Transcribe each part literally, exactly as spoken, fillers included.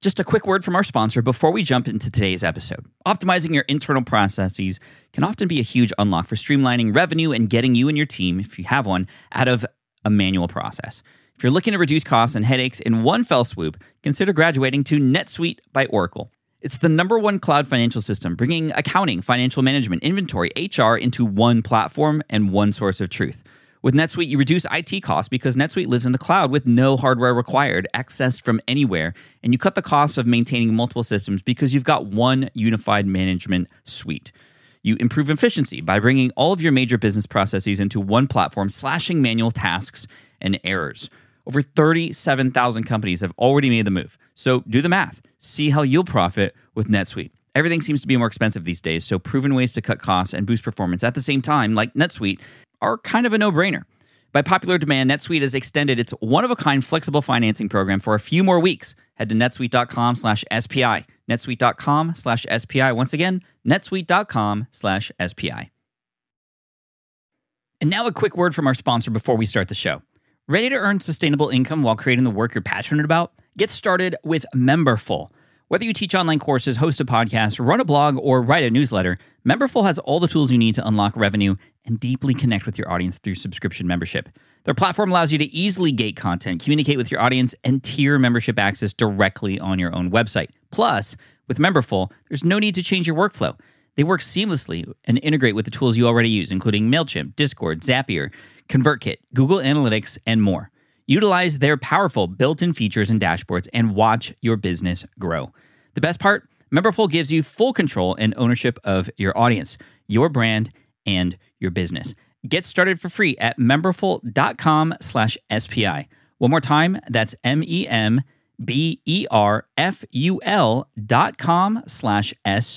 Just a quick word from our sponsor before we jump into today's episode. Optimizing your internal processes can often be a huge unlock for streamlining revenue and getting you and your team, if you have one, out of a manual process. If you're looking to reduce costs and headaches in one fell swoop, consider graduating to NetSuite by Oracle. It's the number one cloud financial system, bringing accounting, financial management, inventory, H R into one platform and one source of truth. With NetSuite, you reduce I T costs because NetSuite lives in the cloud with no hardware required, accessed from anywhere, and you cut the cost of maintaining multiple systems because you've got one unified management suite. You improve efficiency by bringing all of your major business processes into one platform, slashing manual tasks and errors. Over thirty-seven thousand companies have already made the move. So do the math. See how you'll profit with NetSuite. Everything seems to be more expensive these days, so proven ways to cut costs and boost performance at the same time, like NetSuite, are kind of a no-brainer. By popular demand, NetSuite has extended its one-of-a-kind flexible financing program for a few more weeks. Head to netsuite.com slash SPI. netsuite.com slash SPI. Once again, netsuite.com slash SPI. And now a quick word from our sponsor before we start the show. Ready to earn sustainable income while creating the work you're passionate about? Get started with Memberful. Whether you teach online courses, host a podcast, run a blog, or write a newsletter, Memberful has all the tools you need to unlock revenue and deeply connect with your audience through subscription membership. Their platform allows you to easily gate content, communicate with your audience, and tier membership access directly on your own website. Plus, with Memberful, there's no need to change your workflow. They work seamlessly and integrate with the tools you already use, including MailChimp, Discord, Zapier, ConvertKit, Google Analytics, and more. Utilize their powerful built-in features and dashboards and watch your business grow. The best part? Memberful gives you full control and ownership of your audience, your brand, and your business. Get started for free at memberful.com slash SPI. One more time, that's M-E-M-B-E-R-F-U-L dot com slash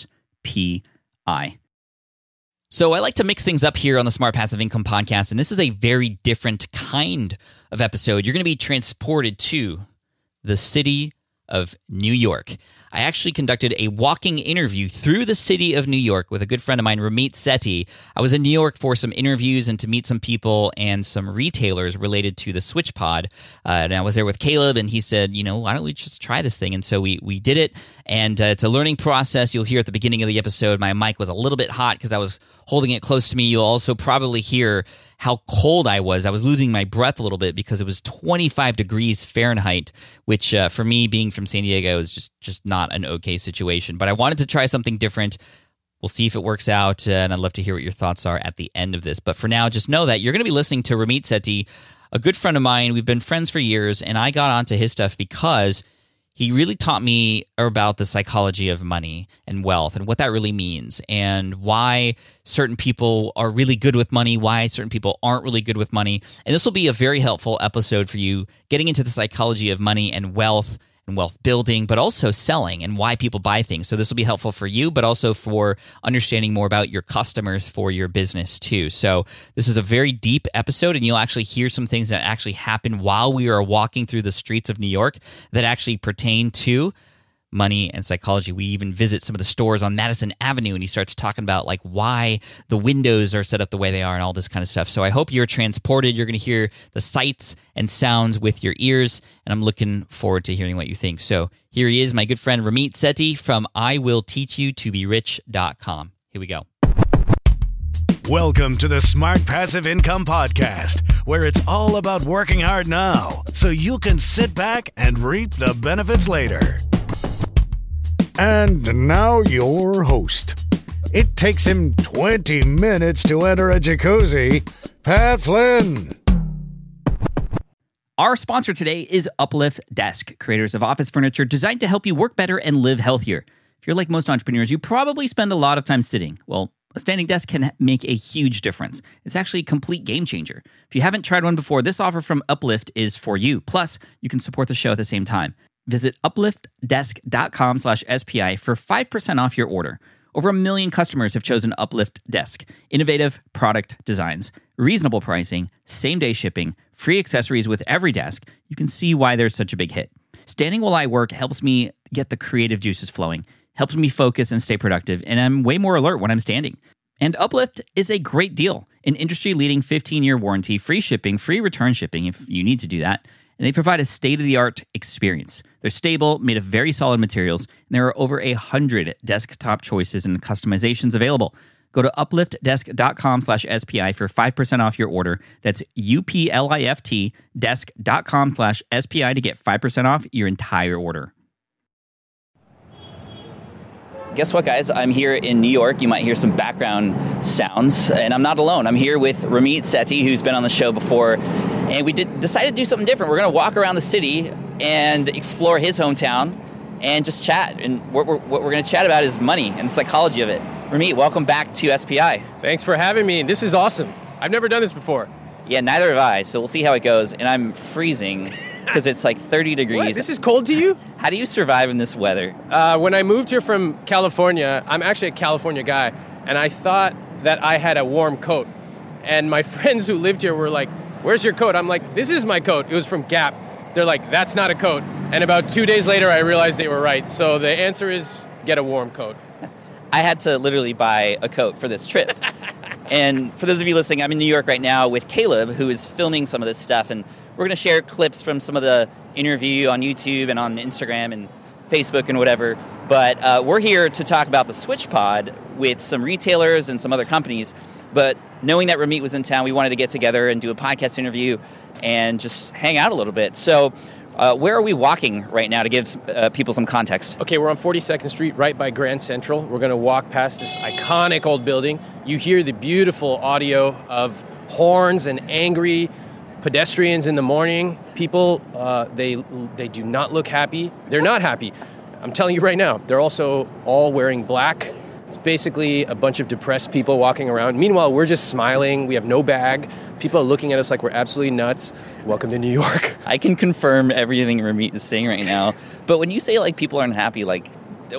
S-P-I. So I like to mix things up here on the Smart Passive Income Podcast, and this is a very different kind of episode. You're going to be transported to the city of New York. I actually conducted a walking interview through the city of New York with a good friend of mine, Ramit Sethi. I was in New York for some interviews and to meet some people and some retailers related to the SwitchPod. Uh, and I was there with Caleb, and he said, you know, why don't we just try this thing? And so we we did it, and uh, it's a learning process. You'll hear at the beginning of the episode, my mic was a little bit hot because I was holding it close to me. You'll also probably hear how cold I was. I was losing my breath a little bit because it was twenty-five degrees Fahrenheit, which uh, for me, being from San Diego, is just, just not an okay situation. But I wanted to try something different. We'll see if it works out, uh, and I'd love to hear what your thoughts are at the end of this. But for now, just know that you're going to be listening to Ramit Sethi, a good friend of mine. We've been friends for years, and I got onto his stuff because he really taught me about the psychology of money and wealth and what that really means and why certain people are really good with money, why certain people aren't really good with money. And this will be a very helpful episode for you getting into the psychology of money and wealth and wealth building, but also selling and why people buy things. So this will be helpful for you, but also for understanding more about your customers for your business too. So this is a very deep episode, and you'll actually hear some things that actually happened while we were walking through the streets of New York that actually pertain to money and psychology. We even visit some of the stores on Madison Avenue, and he starts talking about like why the windows are set up the way they are and all this kind of stuff. So I hope you're transported. You're going to hear the sights and sounds with your ears, and I'm looking forward to hearing what you think. So here he is, my good friend Ramit Sethi from I will teach you to be rich dot com. Here we go. Welcome to the Smart Passive Income Podcast, where it's all about working hard now so you can sit back and reap the benefits later. And now your host. It takes him twenty minutes to enter a jacuzzi, Pat Flynn. Our sponsor today is Uplift Desk, creators of office furniture designed to help you work better and live healthier. If you're like most entrepreneurs, you probably spend a lot of time sitting. Well, a standing desk can make a huge difference. It's actually a complete game changer. If you haven't tried one before, this offer from Uplift is for you. Plus, you can support the show at the same time. Visit upliftdesk.com slash SPI for five percent off your order. Over a million customers have chosen Uplift Desk. Innovative product designs, reasonable pricing, same-day shipping, free accessories with every desk. You can see why there's such a big hit. Standing while I work helps me get the creative juices flowing, helps me focus and stay productive, and I'm way more alert when I'm standing. And Uplift is a great deal. An industry-leading fifteen-year warranty, free shipping, free return shipping if you need to do that, and they provide a state-of-the-art experience. They're stable, made of very solid materials, and there are over a hundred desktop choices and customizations available. Go to upliftdesk.com slash SPI for five percent off your order. That's U-P-L-I-F-T desk.com slash SPI to get five percent off your entire order. Guess what, guys? I'm here in New York. You might hear some background sounds, and I'm not alone. I'm here with Ramit Sethi, who's been on the show before, and we did, decided to do something different. We're going to walk around the city and explore his hometown and just chat. And what we're, what we're going to chat about is money and the psychology of it. Ramit, welcome back to S P I. Thanks for having me. This is awesome. I've never done this before. Yeah, neither have I, so we'll see how it goes. And I'm freezing because it's like thirty degrees. What? This is cold to you? How do you survive in this weather? Uh, when I moved here from California, I'm actually a California guy, and I thought that I had a warm coat. And my friends who lived here were like, "Where's your coat?" I'm like, "This is my coat." It was from Gap. They're like, "That's not a coat." And about two days later, I realized they were right. So the answer is get a warm coat. I had to literally buy a coat for this trip. And for those of you listening, I'm in New York right now with Caleb, who is filming some of this stuff. And we're going to share clips from some of the interview on YouTube and on Instagram and Facebook and whatever. But uh, we're here to talk about the SwitchPod with some retailers and some other companies. But knowing that Ramit was in town, we wanted to get together and do a podcast interview and just hang out a little bit. So uh, where are we walking right now to give uh, people some context? Okay, we're on forty-second Street, right by Grand Central. We're going to walk past this iconic old building. You hear the beautiful audio of horns and angry pedestrians in the morning. People, uh, they they do not look happy. They're not happy. I'm telling you right now. They're also all wearing black. It's basically a bunch of depressed people walking around. Meanwhile, we're just smiling. We have no bag. People are looking at us like we're absolutely nuts. Welcome to New York. I can confirm everything Ramit is saying right now. But when you say like people aren't happy, like,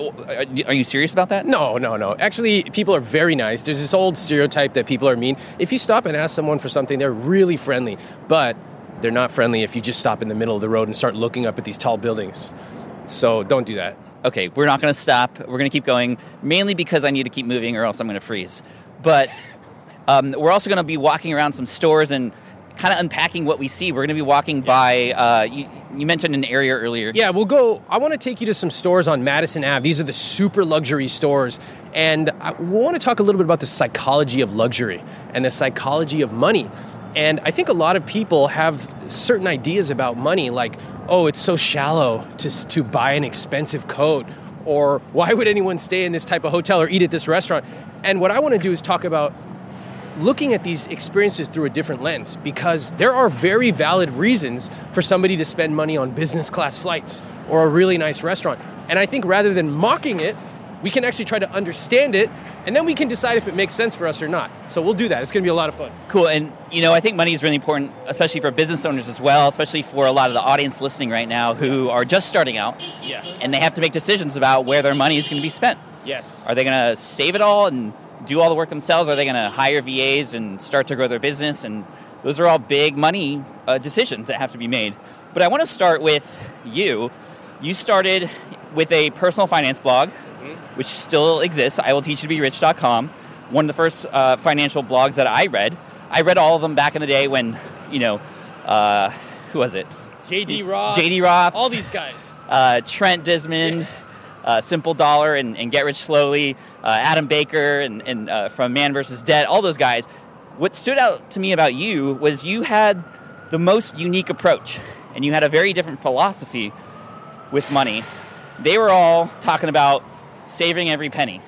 are you serious about that? No, no, no. Actually, people are very nice. There's this old stereotype that people are mean. If you stop and ask someone for something, they're really friendly. But they're not friendly if you just stop in the middle of the road and start looking up at these tall buildings. So don't do that. Okay, we're not going to stop. We're going to keep going, mainly because I need to keep moving or else I'm going to freeze. But um, we're also going to be walking around some stores and kind of unpacking what we see. We're going to be walking yeah. by, uh, you, you mentioned an area earlier. Yeah, we'll go, I want to take you to some stores on Madison Avenue. These are the super luxury stores. And I, we want to talk a little bit about the psychology of luxury and the psychology of money. And I think a lot of people have certain ideas about money, like, oh, it's so shallow to to buy an expensive coat, or why would anyone stay in this type of hotel or eat at this restaurant? And what I want to do is talk about looking at these experiences through a different lens, because there are very valid reasons for somebody to spend money on business class flights or a really nice restaurant. And I think rather than mocking it, we can actually try to understand it, and then we can decide if it makes sense for us or not. So we'll do that. It's going to be a lot of fun. Cool. And, you know, I think money is really important, especially for business owners as well, especially for a lot of the audience listening right now who are just starting out. Yeah. And they have to make decisions about where their money is going to be spent. Yes. Are they going to save it all and do all the work themselves? Are they going to hire V As and start to grow their business? And those are all big money uh, decisions that have to be made. But I want to start with you. You started with a personal finance blog, which still exists, I will teach you to be rich dot com. One of the first uh, financial blogs that I read. I read all of them back in the day when, you know, uh, who was it? J D Roth. J D Roth. All these guys. Uh, Trent Disman, uh, Simple Dollar and, and Get Rich Slowly, uh, Adam Baker and, and uh, from Man versus Debt, all those guys. What stood out to me about you was you had the most unique approach, and you had a very different philosophy with money. They were all talking about saving every penny.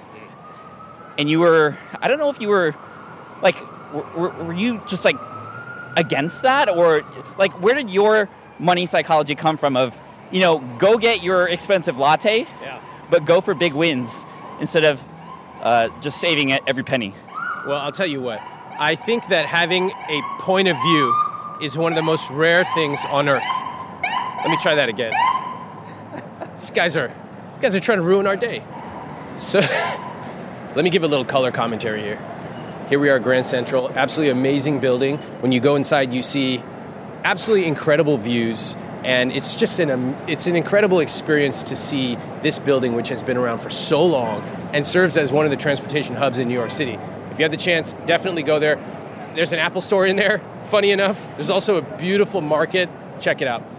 And you were, I don't know if you were, like, were, were you just, like, against that? Or, like, where did your money psychology come from of, you know, go get your expensive latte, yeah. but go for big wins instead of uh, just saving every penny? Well, I'll tell you what. I think that having a point of view is one of the most rare things on earth. Let me try that again. These guys are, these guys are trying to ruin our day. So, let me give a little color commentary here. Here we are at Grand Central, absolutely amazing building. When you go inside, you see absolutely incredible views, and it's just an um, it's an incredible experience to see this building, which has been around for so long and serves as one of the transportation hubs in New York City. If you have the chance, definitely go there. There's an Apple store in there, funny enough. There's also a beautiful market. Check it out.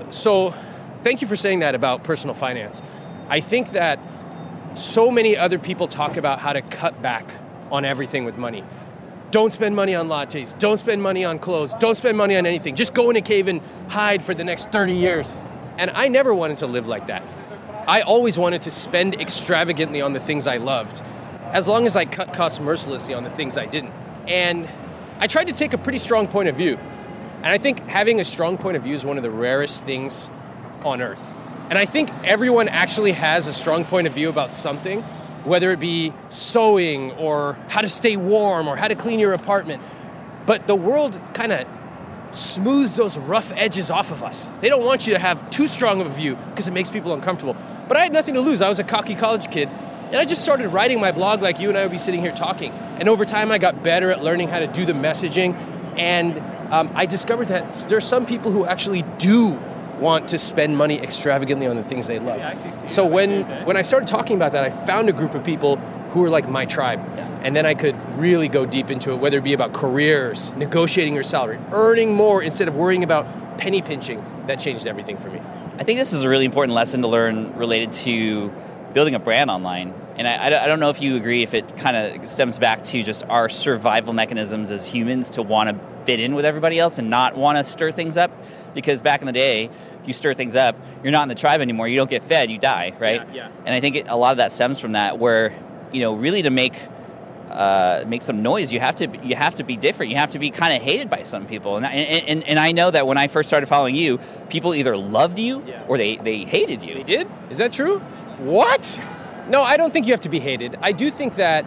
so thank you for saying that about personal finance. I think that so many other people talk about how to cut back on everything with money. Don't spend money on lattes. Don't spend money on clothes. Don't spend money on anything. Just go in a cave and hide for the next thirty years. And I never wanted to live like that. I always wanted to spend extravagantly on the things I loved, as long as I cut costs mercilessly on the things I didn't. And I tried to take a pretty strong point of view. And I think having a strong point of view is one of the rarest things on earth. And I think everyone actually has a strong point of view about something, whether it be sewing or how to stay warm or how to clean your apartment. But the world kind of smooths those rough edges off of us. They don't want you to have too strong of a view because it makes people uncomfortable. But I had nothing to lose. I was a cocky college kid. And I just started writing my blog like you and I would be sitting here talking. And over time, I got better at learning how to do the messaging. And um, I discovered that there's some people who actually do want to spend money extravagantly on the things they love. Yeah, so when, when I started talking about that, I found a group of people who were like my tribe. Yeah. And then I could really go deep into it, whether it be about careers, negotiating your salary, earning more instead of worrying about penny pinching. That changed everything for me. I think this is a really important lesson to learn related to building a brand online. And I, I don't know if you agree, if it kind of stems back to just our survival mechanisms as humans to want to fit in with everybody else and not want to stir things up. Because back in the day, if you stir things up, you're not in the tribe anymore. You don't get fed, you die, right? Yeah, yeah. And I think it, a lot of that stems from that, where, you know, really to make uh, make some noise, you have to you have to be different. You have to be kind of hated by some people. And, and and and I know that when I first started following you, people either loved you yeah. or they, they hated you. They did? Is that true? What? No, I don't think you have to be hated. I do think that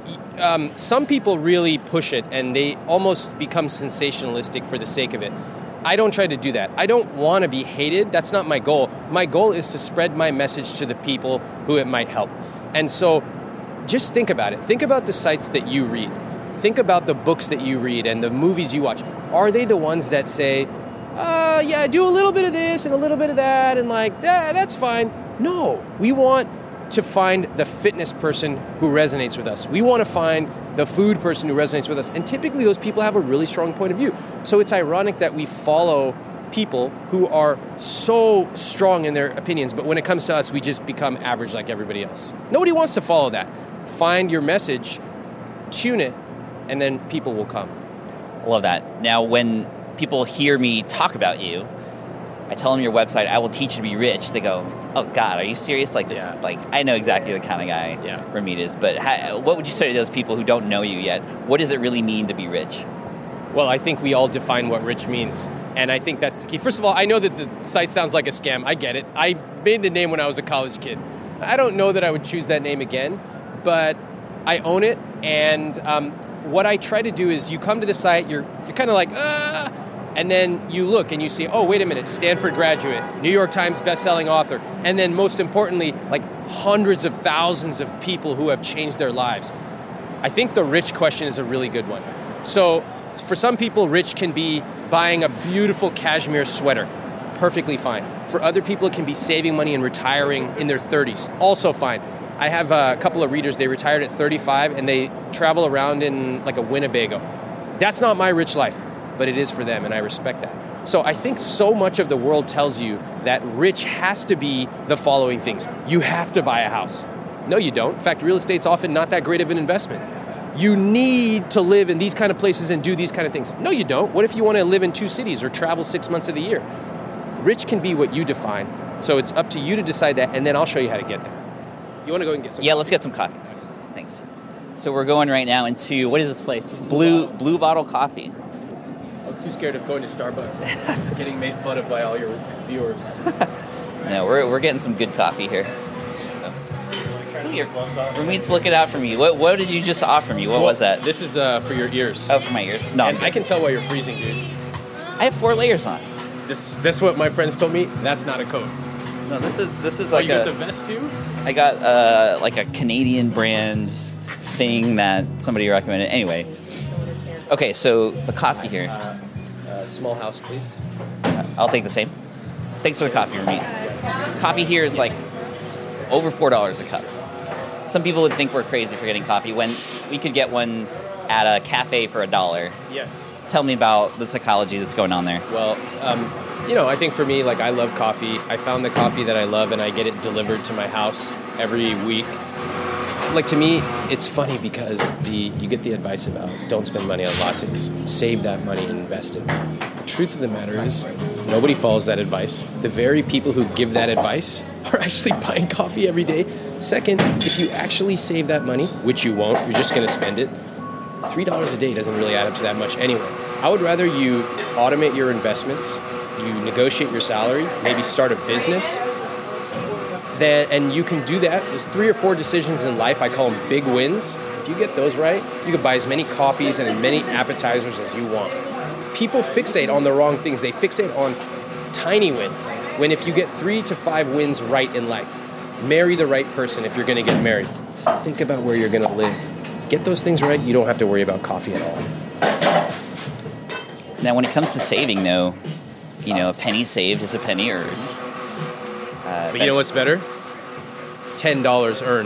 um, some people really push it and they almost become sensationalistic for the sake of it. I don't try to do that. I don't want to be hated. That's not my goal. My goal is to spread my message to the people who it might help. And so just think about it. Think about the sites that you read. Think about the books that you read and the movies you watch. Are they the ones that say, uh, yeah, do a little bit of this and a little bit of that and like, yeah, that's fine. No, we want to find the fitness person who resonates with us. We want to find the food person who resonates with us. And typically those people have a really strong point of view. So it's ironic that we follow people who are so strong in their opinions, but when it comes to us, we just become average like everybody else. Nobody wants to follow that. Find your message, tune it, and then people will come. I love that. Now, when people hear me talk about you, I tell them your website, I will teach you to be rich. They go, oh God, are you serious? Like this, yeah. like I know exactly the kind of guy yeah. Ramit is, but how, what would you say to those people who don't know you yet? What does it really mean to be rich? Well, I think we all define what rich means. And I think that's the key. First of all, I know that the site sounds like a scam. I get it. I made the name when I was a college kid. I don't know that I would choose that name again, but I own it. And um, what I try to do is you come to the site, you're you're kind of like, ah, and then you look and you see, oh, wait a minute, Stanford graduate, New York Times bestselling author, and then most importantly, like hundreds of thousands of people who have changed their lives. I think the rich question is a really good one. So for some people, rich can be buying a beautiful cashmere sweater. Perfectly fine. For other people, it can be saving money and retiring in their thirties. Also fine. I have a couple of readers, they retired at thirty-five and they travel around in like a Winnebago. That's not my rich life, but it is for them, and I respect that. So I think so much of the world tells you that rich has to be the following things. You have to buy a house. No, you don't. In fact, real estate's often not that great of an investment. You need to live in these kind of places and do these kind of things. No, you don't. What if you want to live in two cities or travel six months of the year? Rich can be what you define. So it's up to you to decide that, and then I'll show you how to get there. You want to go and get some Yeah, coffee? let's get some coffee. Thanks. So we're going right now into, what is this place? Blue Blue Bottle Coffee. I was too scared of going to Starbucks and getting made fun of by all your viewers. No, we're we're getting some good coffee here. Ramit's looking out for me. What what did you just offer me? What well, was that? This is uh, for your ears. Oh, for my ears. No, and I can tell why you're freezing, dude. I have four layers on. This that's what my friends told me. That's not a coat. No, this is this is oh, like you a. got the vest too? I got uh, like a Canadian brand thing that somebody recommended. Anyway, okay, so the coffee here. Uh, uh, small house, please. I'll take the same. Thanks for the coffee, Ramit. Coffee here is like over four dollars a cup. Some people would think we're crazy for getting coffee when we could get one at a cafe for a dollar. Yes. Tell me about the psychology that's going on there. Well, um, you know, I think for me, like, I love coffee. I found the coffee that I love, and I get it delivered to my house every week. Like, to me, it's funny because the you get the advice about don't spend money on lattes. Save that money and invest it. The truth of the matter is, nobody follows that advice. The very people who give that advice are actually buying coffee every day. Second, if you actually save that money, which you won't, you're just going to spend it, three dollars a day doesn't really add up to that much anyway. I would rather you automate your investments, you negotiate your salary, maybe start a business, then, and you can do that. There's three or four decisions in life, I call them big wins. If you get those right, you can buy as many coffees and as many appetizers as you want. People fixate on the wrong things. They fixate on tiny wins, when if you get three to five wins right in life, marry the right person if you're going to get married. Think about where you're going to live. Get those things right, you don't have to worry about coffee at all. Now, when it comes to saving, though, you know, a penny saved is a penny earned. Uh, but you know what's better? ten dollars earned.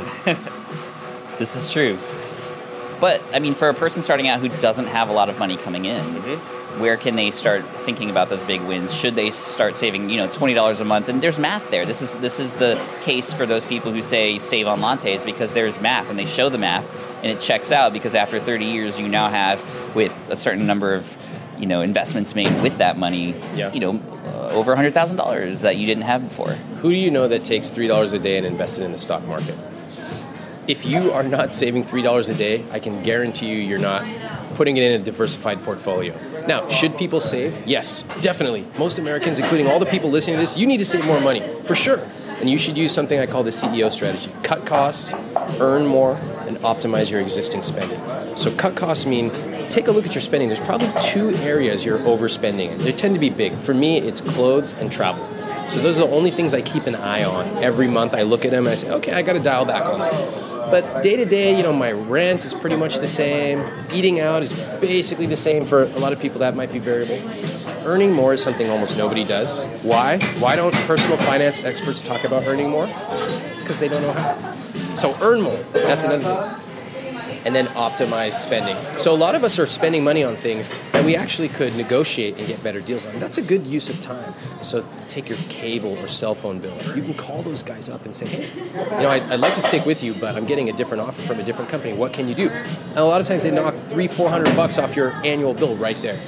This is true. But, I mean, for a person starting out who doesn't have a lot of money coming in, mm-hmm. where can they start thinking about those big wins? Should they start saving, you know, twenty dollars a month? And there's math there. This is this is the case for those people who say save on lattes, because there's math, and they show the math, and it checks out, because after thirty years, you now have, with a certain number of, you know, investments made with that money, yeah. you know, uh, over one hundred thousand dollars that you didn't have before. Who do you know that takes three dollars a day and invests it in the stock market? If you are not saving three dollars a day, I can guarantee you you're not putting it in a diversified portfolio. Now, should people save? Yes, definitely. Most Americans, including all the people listening to this, you need to save more money, for sure. And you should use something I call the C E O strategy. Cut costs, earn more, and optimize your existing spending. So cut costs mean take a look at your spending. There's probably two areas you're overspending, and they tend to be big. For me, it's clothes and travel. So those are the only things I keep an eye on. Every month I look at them and I say, okay, I got to dial back on that. But day to day, you know, my rent is pretty much the same. Eating out is basically the same. For a lot of people, that might be variable. Earning more is something almost nobody does. Why? Why don't personal finance experts talk about earning more? It's because they don't know how. So earn more. That's another thing. And then optimize spending. So a lot of us are spending money on things that we actually could negotiate and get better deals on. That's a good use of time. So take your cable or cell phone bill. You can call those guys up and say, hey, you know, I'd, I'd like to stick with you, but I'm getting a different offer from a different company. What can you do? And a lot of times they knock three, four hundred bucks off your annual bill right there.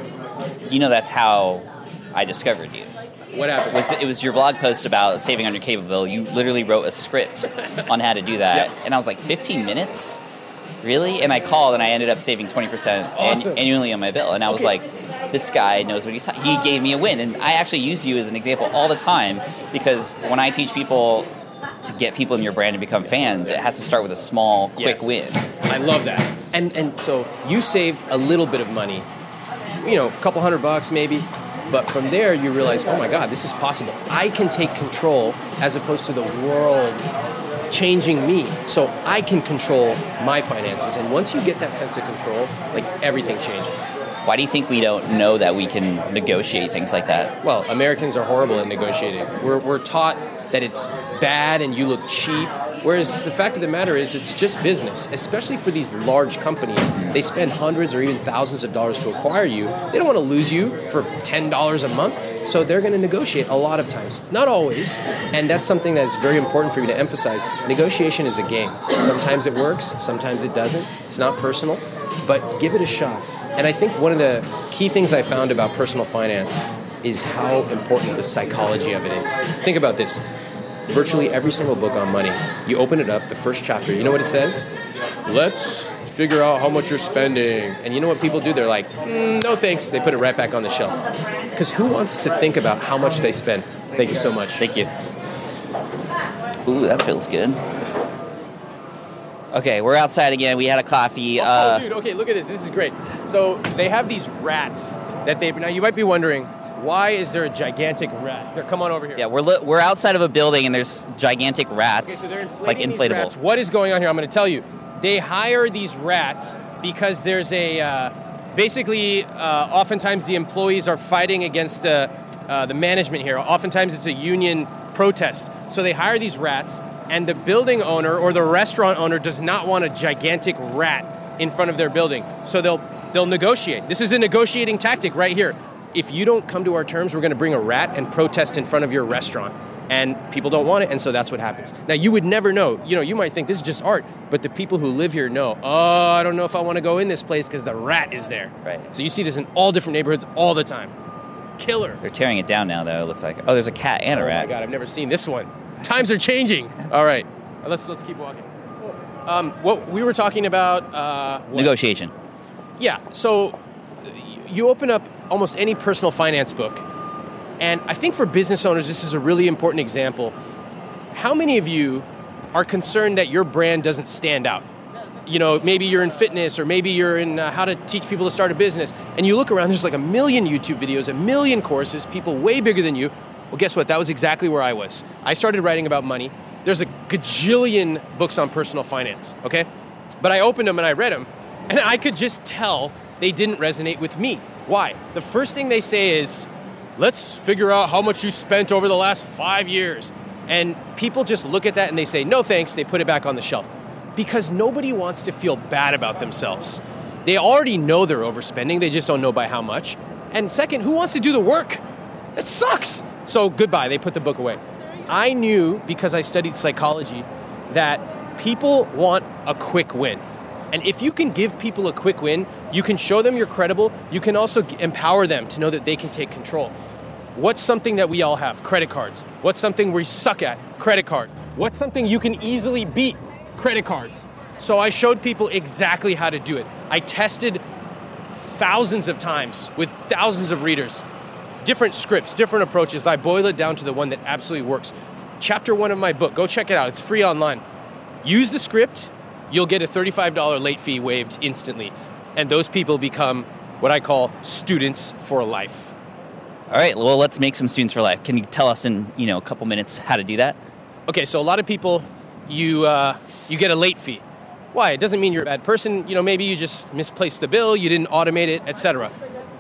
You know, that's how I discovered you. What happened? It was, it was your blog post about saving on your cable bill. You literally wrote a script on how to do that. Yep. And I was like, fifteen minutes? Really? And I called, and I ended up saving twenty percent awesome. annually on my bill. And I was okay. like, this guy knows what he's talking. He gave me a win. And I actually use you as an example all the time, because when I teach people to get people in your brand to become fans, it has to start with a small, quick yes. win. I love that. And and so you saved a little bit of money, you know, a couple hundred bucks maybe. But from there, you realize, oh my God, this is possible. I can take control as opposed to the world changing me, so I can control my finances. And once you get that sense of control, like, everything changes. Why do you think we don't know that we can negotiate things like that? Well, Americans are horrible at negotiating. We're we're taught that it's bad and you look cheap, whereas the fact of the matter is it's just business, especially for these large companies. They spend hundreds or even thousands of dollars to acquire you. They don't want to lose you for ten dollars a month. So they're going to negotiate a lot of times. Not always. And that's something that's very important for me to emphasize. Negotiation is a game. Sometimes it works. Sometimes it doesn't. It's not personal. But give it a shot. And I think one of the key things I found about personal finance is how important the psychology of it is. Think about this. Virtually every single book on money, you open it up, the first chapter, you know what it says? Let's figure out how much you're spending. And you know what people do? They're like, mm, no thanks. They put it right back on the shelf. Because who wants to think about how much they spend? Thank you so much. Thank you. Ooh, that feels good. Okay, we're outside again. We had a coffee. Oh, uh, dude, okay, look at this. This is great. So they have these rats that they... Now, you might be wondering, why is there a gigantic rat? Here, come on over here. Yeah, we're li- we're outside of a building, and there's gigantic rats, okay, so they're inflating like these inflatable. Rats. What is going on here? I'm going to tell you. They hire these rats because there's a... Uh, basically, uh, oftentimes the employees are fighting against the, uh, the management here. Oftentimes it's a union protest. So they hire these rats, and the building owner or the restaurant owner does not want a gigantic rat in front of their building. So they'll they'll negotiate. This is a negotiating tactic right here. if you don't come to our terms, we're going to bring a rat and protest in front of your restaurant. And people don't want it, and so that's what happens. Now, you would never know. You know, you might think this is just art, but the people who live here know, oh, I don't know if I want to go in this place because the rat is there. Right. So you see this in all different neighborhoods all the time. Killer. They're tearing it down now, though, it looks like. Oh, there's a cat and a rat. Oh, my God, I've never seen this one. Times are changing. All right. Let's let's keep walking. Um, what we were talking about... Uh, what? Negotiation. Yeah. So you open up almost any personal finance book, and I think for business owners, this is a really important example. How many of you are concerned that your brand doesn't stand out? You know, maybe you're in fitness, or maybe you're in uh, how to teach people to start a business, and you look around, there's like a million YouTube videos, a million courses, people way bigger than you. Well, guess what? That was exactly where I was. I started writing about money. There's a gajillion books on personal finance, okay? But I opened them and I read them, and I could just tell they didn't resonate with me. Why? The first thing they say is, let's figure out how much you spent over the last five years. And people just look at that and they say, no thanks, they put it back on the shelf. Because nobody wants to feel bad about themselves. They already know they're overspending, they just don't know by how much. And second, who wants to do the work? It sucks. So goodbye, they put the book away. I knew, because I studied psychology, that people want a quick win. And if you can give people a quick win, you can show them you're credible, you can also empower them to know that they can take control. What's something that we all have? Credit cards. What's something we suck at? Credit card. What's something you can easily beat? Credit cards. So I showed people exactly how to do it. I tested thousands of times with thousands of readers. Different scripts, different approaches. I boil it down to the one that absolutely works. Chapter one of my book, go check it out. It's free online. Use the script, you'll get a thirty-five dollars late fee waived instantly. And those people become what I call students for life. All right, well, let's make some students for life. Can you tell us in, you know, a couple minutes how to do that? Okay, so a lot of people, you uh, you get a late fee. Why? It doesn't mean you're a bad person. You know, maybe you just misplaced the bill, you didn't automate it, et cetera.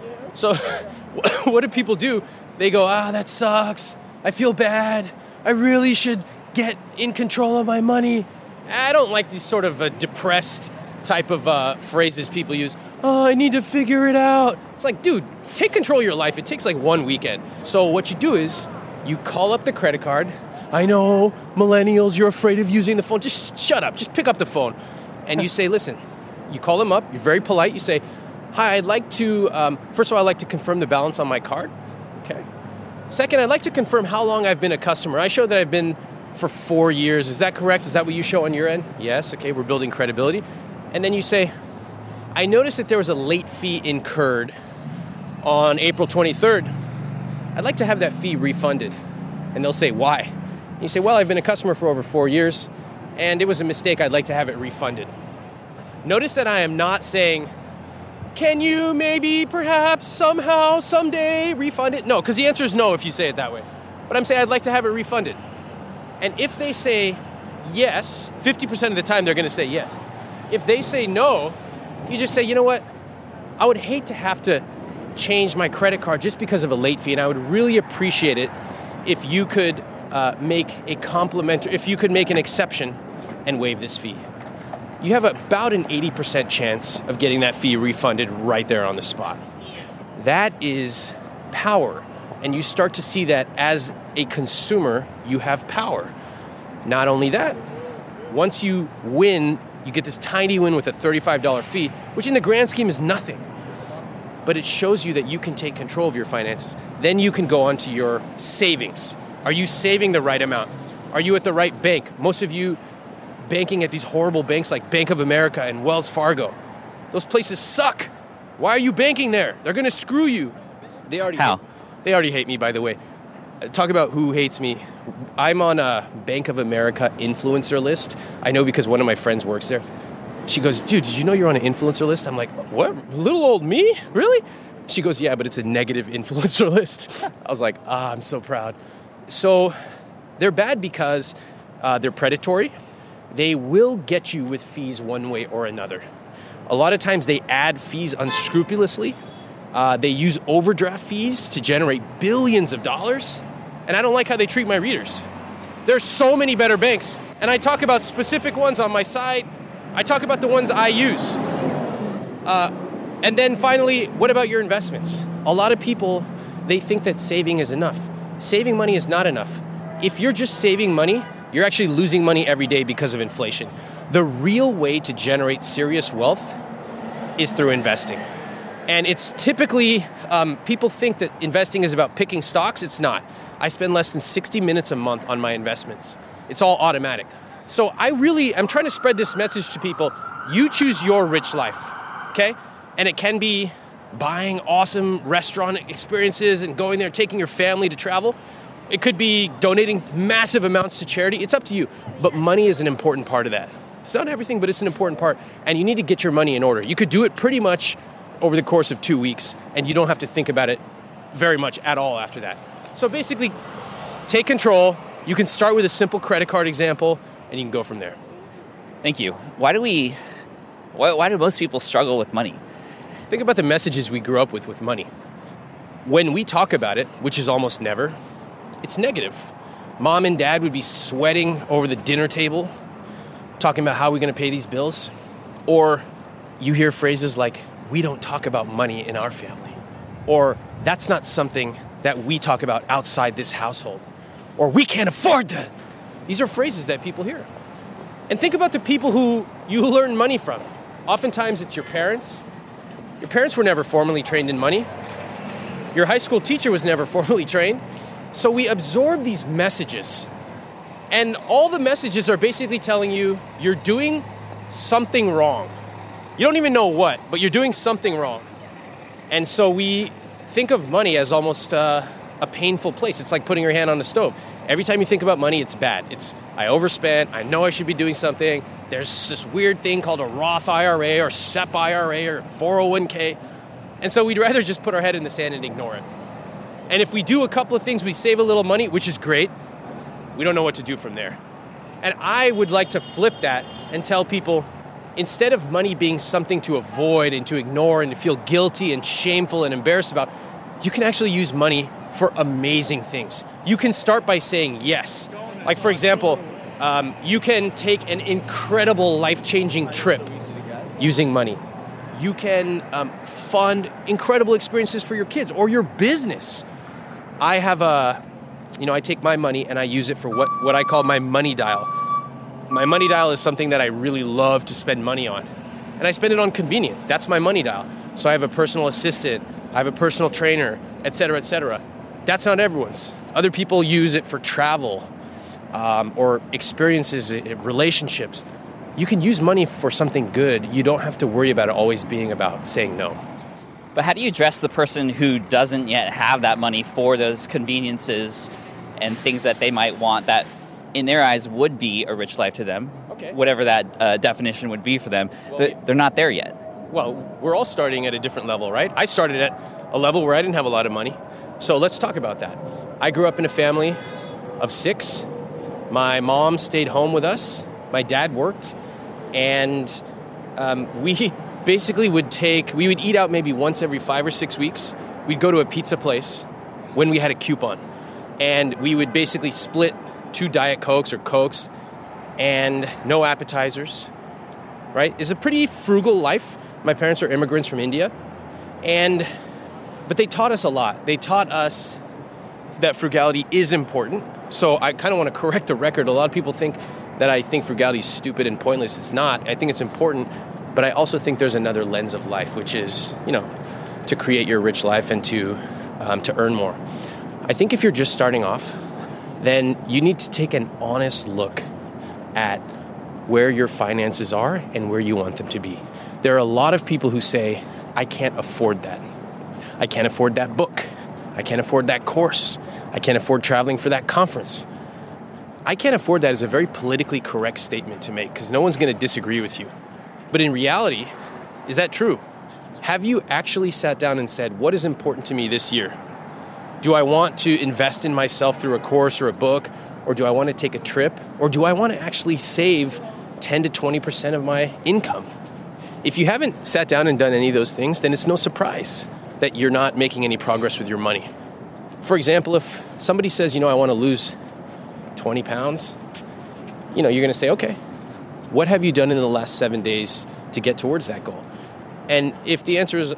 So what do people do? They go, ah, that sucks. I feel bad. I really should get in control of my money. I don't like these sort of uh, depressed type of uh, phrases people use. Oh, I need to figure it out. It's like, dude, take control of your life. It takes like one weekend. So what you do is you call up the credit card. I know, millennials, you're afraid of using the phone. Just shut up. Just pick up the phone. And you say, listen, you call them up. You're very polite. You say, hi, I'd like to, um, first of all, I'd like to confirm the balance on my card. Okay. Second, I'd like to confirm how long I've been a customer. I show that I've been for four years. Is that correct? Is that what you show on your end? Yes. Okay, we're building credibility. And then you say, I noticed that there was a late fee incurred on April twenty-third. I'd like to have that fee refunded. And they'll say, why? And you say, well, I've been a customer for over four years, and it was a mistake. I'd like to have it refunded. Notice that I am not saying, can you maybe, perhaps, somehow, someday refund it? No, because the answer is no if you say it that way. But I'm saying I'd like to have it refunded. And if they say yes, fifty percent of the time they're going to say yes. If they say no, you just say, you know what? I would hate to have to change my credit card just because of a late fee, and I would really appreciate it if you could uh, make a complimentary, if you could make an exception and waive this fee. You have about an eighty percent chance of getting that fee refunded right there on the spot. That is power. And you start to see that as a consumer, you have power. Not only that, once you win, you get this tiny win with a thirty-five dollars fee, which in the grand scheme is nothing. But it shows you that you can take control of your finances. Then you can go on to your savings. Are you saving the right amount? Are you at the right bank? Most of you banking at these horrible banks like Bank of America and Wells Fargo. Those places suck. Why are you banking there? They're going to screw you. They already How? Hate, they already hate me, by the way. Talk about who hates me. I'm on a Bank of America influencer list. I know because one of my friends works there. She goes, dude, did you know you're on an influencer list? I'm like, what? Little old me? Really? She goes, yeah, but it's a negative influencer list. I was like, ah, I'm so proud. So they're bad because uh, they're predatory. They will get you with fees one way or another. A lot of times they add fees unscrupulously. Uh, they use overdraft fees to generate billions of dollars. And I don't like how they treat my readers. There's so many better banks. And I talk about specific ones on my site. I talk about the ones I use. Uh, and then finally, what about your investments? A lot of people, they think that saving is enough. Saving money is not enough. If you're just saving money, you're actually losing money every day because of inflation. The real way to generate serious wealth is through investing. And it's typically, um, people think that investing is about picking stocks. It's not. I spend less than sixty minutes a month on my investments. It's all automatic. So I really, I'm trying to spread this message to people. You choose your rich life, okay? And it can be buying awesome restaurant experiences and going there, taking your family to travel. It could be donating massive amounts to charity. It's up to you. But money is an important part of that. It's not everything, but it's an important part. And you need to get your money in order. You could do it pretty much over the course of two weeks, and you don't have to think about it very much at all after that. So basically, take control. You can start with a simple credit card example, and you can go from there. Thank you. Why do we, why, why do most people struggle with money? Think about the messages we grew up with with money. When we talk about it, which is almost never, it's negative. Mom and dad would be sweating over the dinner table, talking about how we're going to pay these bills. Or you hear phrases like, we don't talk about money in our family. Or that's not something that we talk about outside this household. Or we can't afford to. These are phrases that people hear. And think about the people who you learn money from. Oftentimes it's your parents. Your parents were never formally trained in money. Your high school teacher was never formally trained. So we absorb these messages. And all the messages are basically telling you you're doing something wrong. You don't even know what, but you're doing something wrong. And so we think of money as almost uh, a painful place. It's like putting your hand on the stove. Every time you think about money, it's bad. It's, I overspent, I know I should be doing something. There's this weird thing called a Roth I R A or S E P I R A or four oh one k. And so we'd rather just put our head in the sand and ignore it. And if we do a couple of things, we save a little money, which is great. We don't know what to do from there. And I would like to flip that and tell people, instead of money being something to avoid and to ignore and to feel guilty and shameful and embarrassed about, you can actually use money for amazing things. You can start by saying yes. Like, for example, um, you can take an incredible life-changing trip using money. You can um, fund incredible experiences for your kids or your business. I have a, you know, I take my money and I use it for what, what I call my money dial. My money dial is something that I really love to spend money on. And I spend it on convenience. That's my money dial. So I have a personal assistant, I have a personal trainer, et cetera, et cetera. That's not everyone's. Other people use it for travel um, or experiences, relationships. You can use money for something good. You don't have to worry about it always being about saying no. But how do you address the person who doesn't yet have that money for those conveniences and things that they might want that in their eyes would be a rich life to them, okay, whatever that uh, definition would be for them? Well, they're not there yet. Well, we're all starting at a different level, right? I started at a level where I didn't have a lot of money. So let's talk about that. I grew up in a family of six. My mom stayed home with us. My dad worked. And um, we basically would take, we would eat out maybe once every five or six weeks. We'd go to a pizza place when we had a coupon. And we would basically split two Diet Cokes or Cokes and no appetizers, right? It's a pretty frugal life. My parents are immigrants from India. And, but they taught us a lot. They taught us that frugality is important. So I kind of want to correct the record. A lot of people think that I think frugality is stupid and pointless. It's not. I think it's important, but I also think there's another lens of life, which is, you know, to create your rich life and to um, to earn more. I think if you're just starting off, then you need to take an honest look at where your finances are and where you want them to be. There are a lot of people who say, I can't afford that. I can't afford that book. I can't afford that course. I can't afford traveling for that conference. I can't afford that is a very politically correct statement to make because no one's going to disagree with you. But in reality, is that true? Have you actually sat down and said, what is important to me this year? Do I want to invest in myself through a course or a book? Or do I want to take a trip? Or do I want to actually save ten to twenty percent of my income? If you haven't sat down and done any of those things, then it's no surprise that you're not making any progress with your money. For example, if somebody says, you know, I want to lose twenty pounds, you know, you're going to say, okay, what have you done in the last seven days to get towards that goal? And if the answer is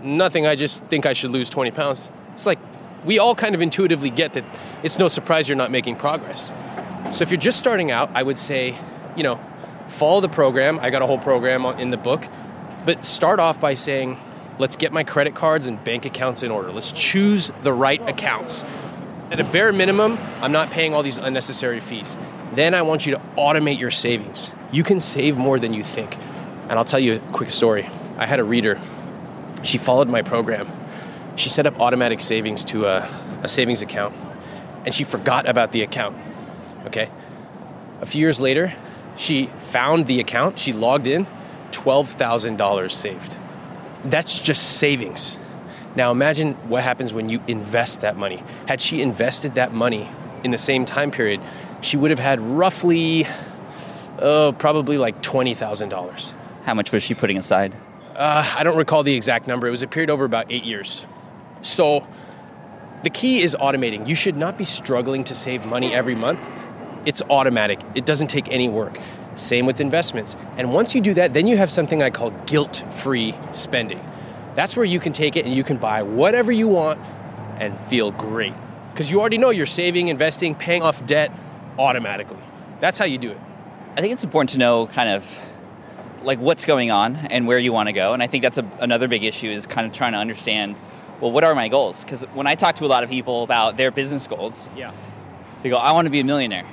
nothing. I just think I should lose twenty pounds. It's like we all kind of intuitively get that it's no surprise you're not making progress. So if you're just starting out, I would say, you know, follow the program. I got a whole program in the book. But start off by saying, let's get my credit cards and bank accounts in order. Let's choose the right accounts. At a bare minimum, I'm not paying all these unnecessary fees. Then I want you to automate your savings. You can save more than you think. And I'll tell you a quick story. I had a reader. She followed my program. She set up automatic savings to a, a savings account, and she forgot about the account, okay? A few years later, she found the account. She logged in, twelve thousand dollars saved. That's just savings. Now imagine what happens when you invest that money. Had she invested that money in the same time period, she would have had roughly, oh, probably like twenty thousand dollars. How much was she putting aside? Uh, I don't recall the exact number. It was a period over about eight years. So the key is automating. You should not be struggling to save money every month. It's automatic. It doesn't take any work. Same with investments. And once you do that, then you have something I call guilt-free spending. That's where you can take it and you can buy whatever you want and feel great. Because you already know you're saving, investing, paying off debt automatically. That's how you do it. I think it's important to know kind of like what's going on and where you want to go. And I think that's a, another big issue is kind of trying to understand, well, what are my goals? Because when I talk to a lot of people about their business goals, yeah, they go, I want to be a millionaire.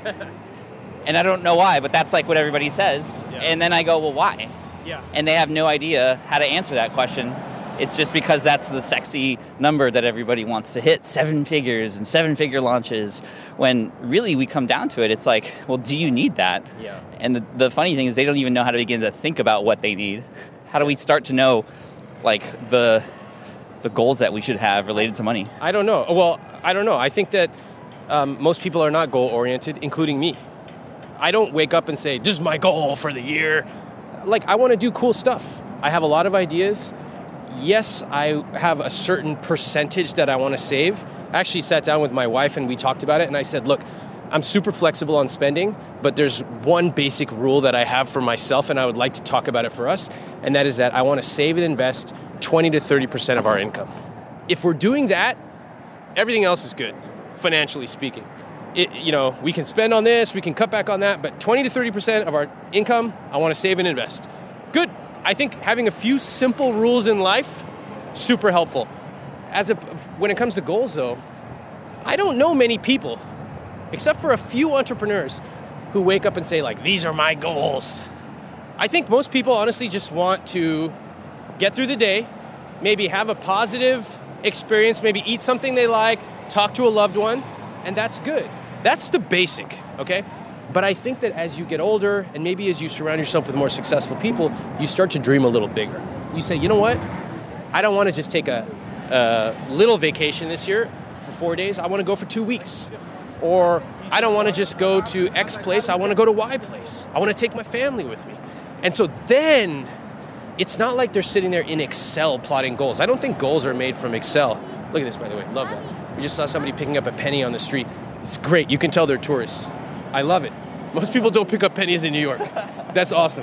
And I don't know why, but that's like what everybody says. Yeah. And then I go, well, why? Yeah. And they have no idea how to answer that question. It's just because that's the sexy number that everybody wants to hit, seven figures and seven-figure launches, when really we come down to it, it's like, well, do you need that? Yeah. And the, the funny thing is they don't even know how to begin to think about what they need. How do we start to know, like, the the goals that we should have related to money? I don't know. Well, I don't know. I think that um, most people are not goal-oriented, including me. I don't wake up and say, this is my goal for the year. Like, I want to do cool stuff. I have a lot of ideas. Yes, I have a certain percentage that I want to save. I actually sat down with my wife and we talked about it, and I said, look, I'm super flexible on spending, but there's one basic rule that I have for myself, and I would like to talk about it for us, and that is that I want to save and invest twenty to thirty percent of our income. If we're doing that, everything else is good, financially speaking. It, you know, we can spend on this, we can cut back on that, but twenty to thirty percent of our income, I want to save and invest. Good. I think having a few simple rules in life, super helpful. As a, when it comes to goals, though, I don't know many people, except for a few entrepreneurs, who wake up and say, like, these are my goals. I think most people honestly just want to get through the day, maybe have a positive experience, maybe eat something they like, talk to a loved one, and that's good. That's the basic, okay? But I think that as you get older, and maybe as you surround yourself with more successful people, you start to dream a little bigger. You say, you know what? I don't want to just take a, a little vacation this year for four days. I want to go for two weeks. Or I don't want to just go to X place. I want to go to Y place. I want to take my family with me. And so then it's not like they're sitting there in Excel plotting goals. I don't think goals are made from Excel. Look at this, by the way. Love that. We just saw somebody picking up a penny on the street. It's great. You can tell they're tourists. I love it. Most people don't pick up pennies in New York. That's awesome.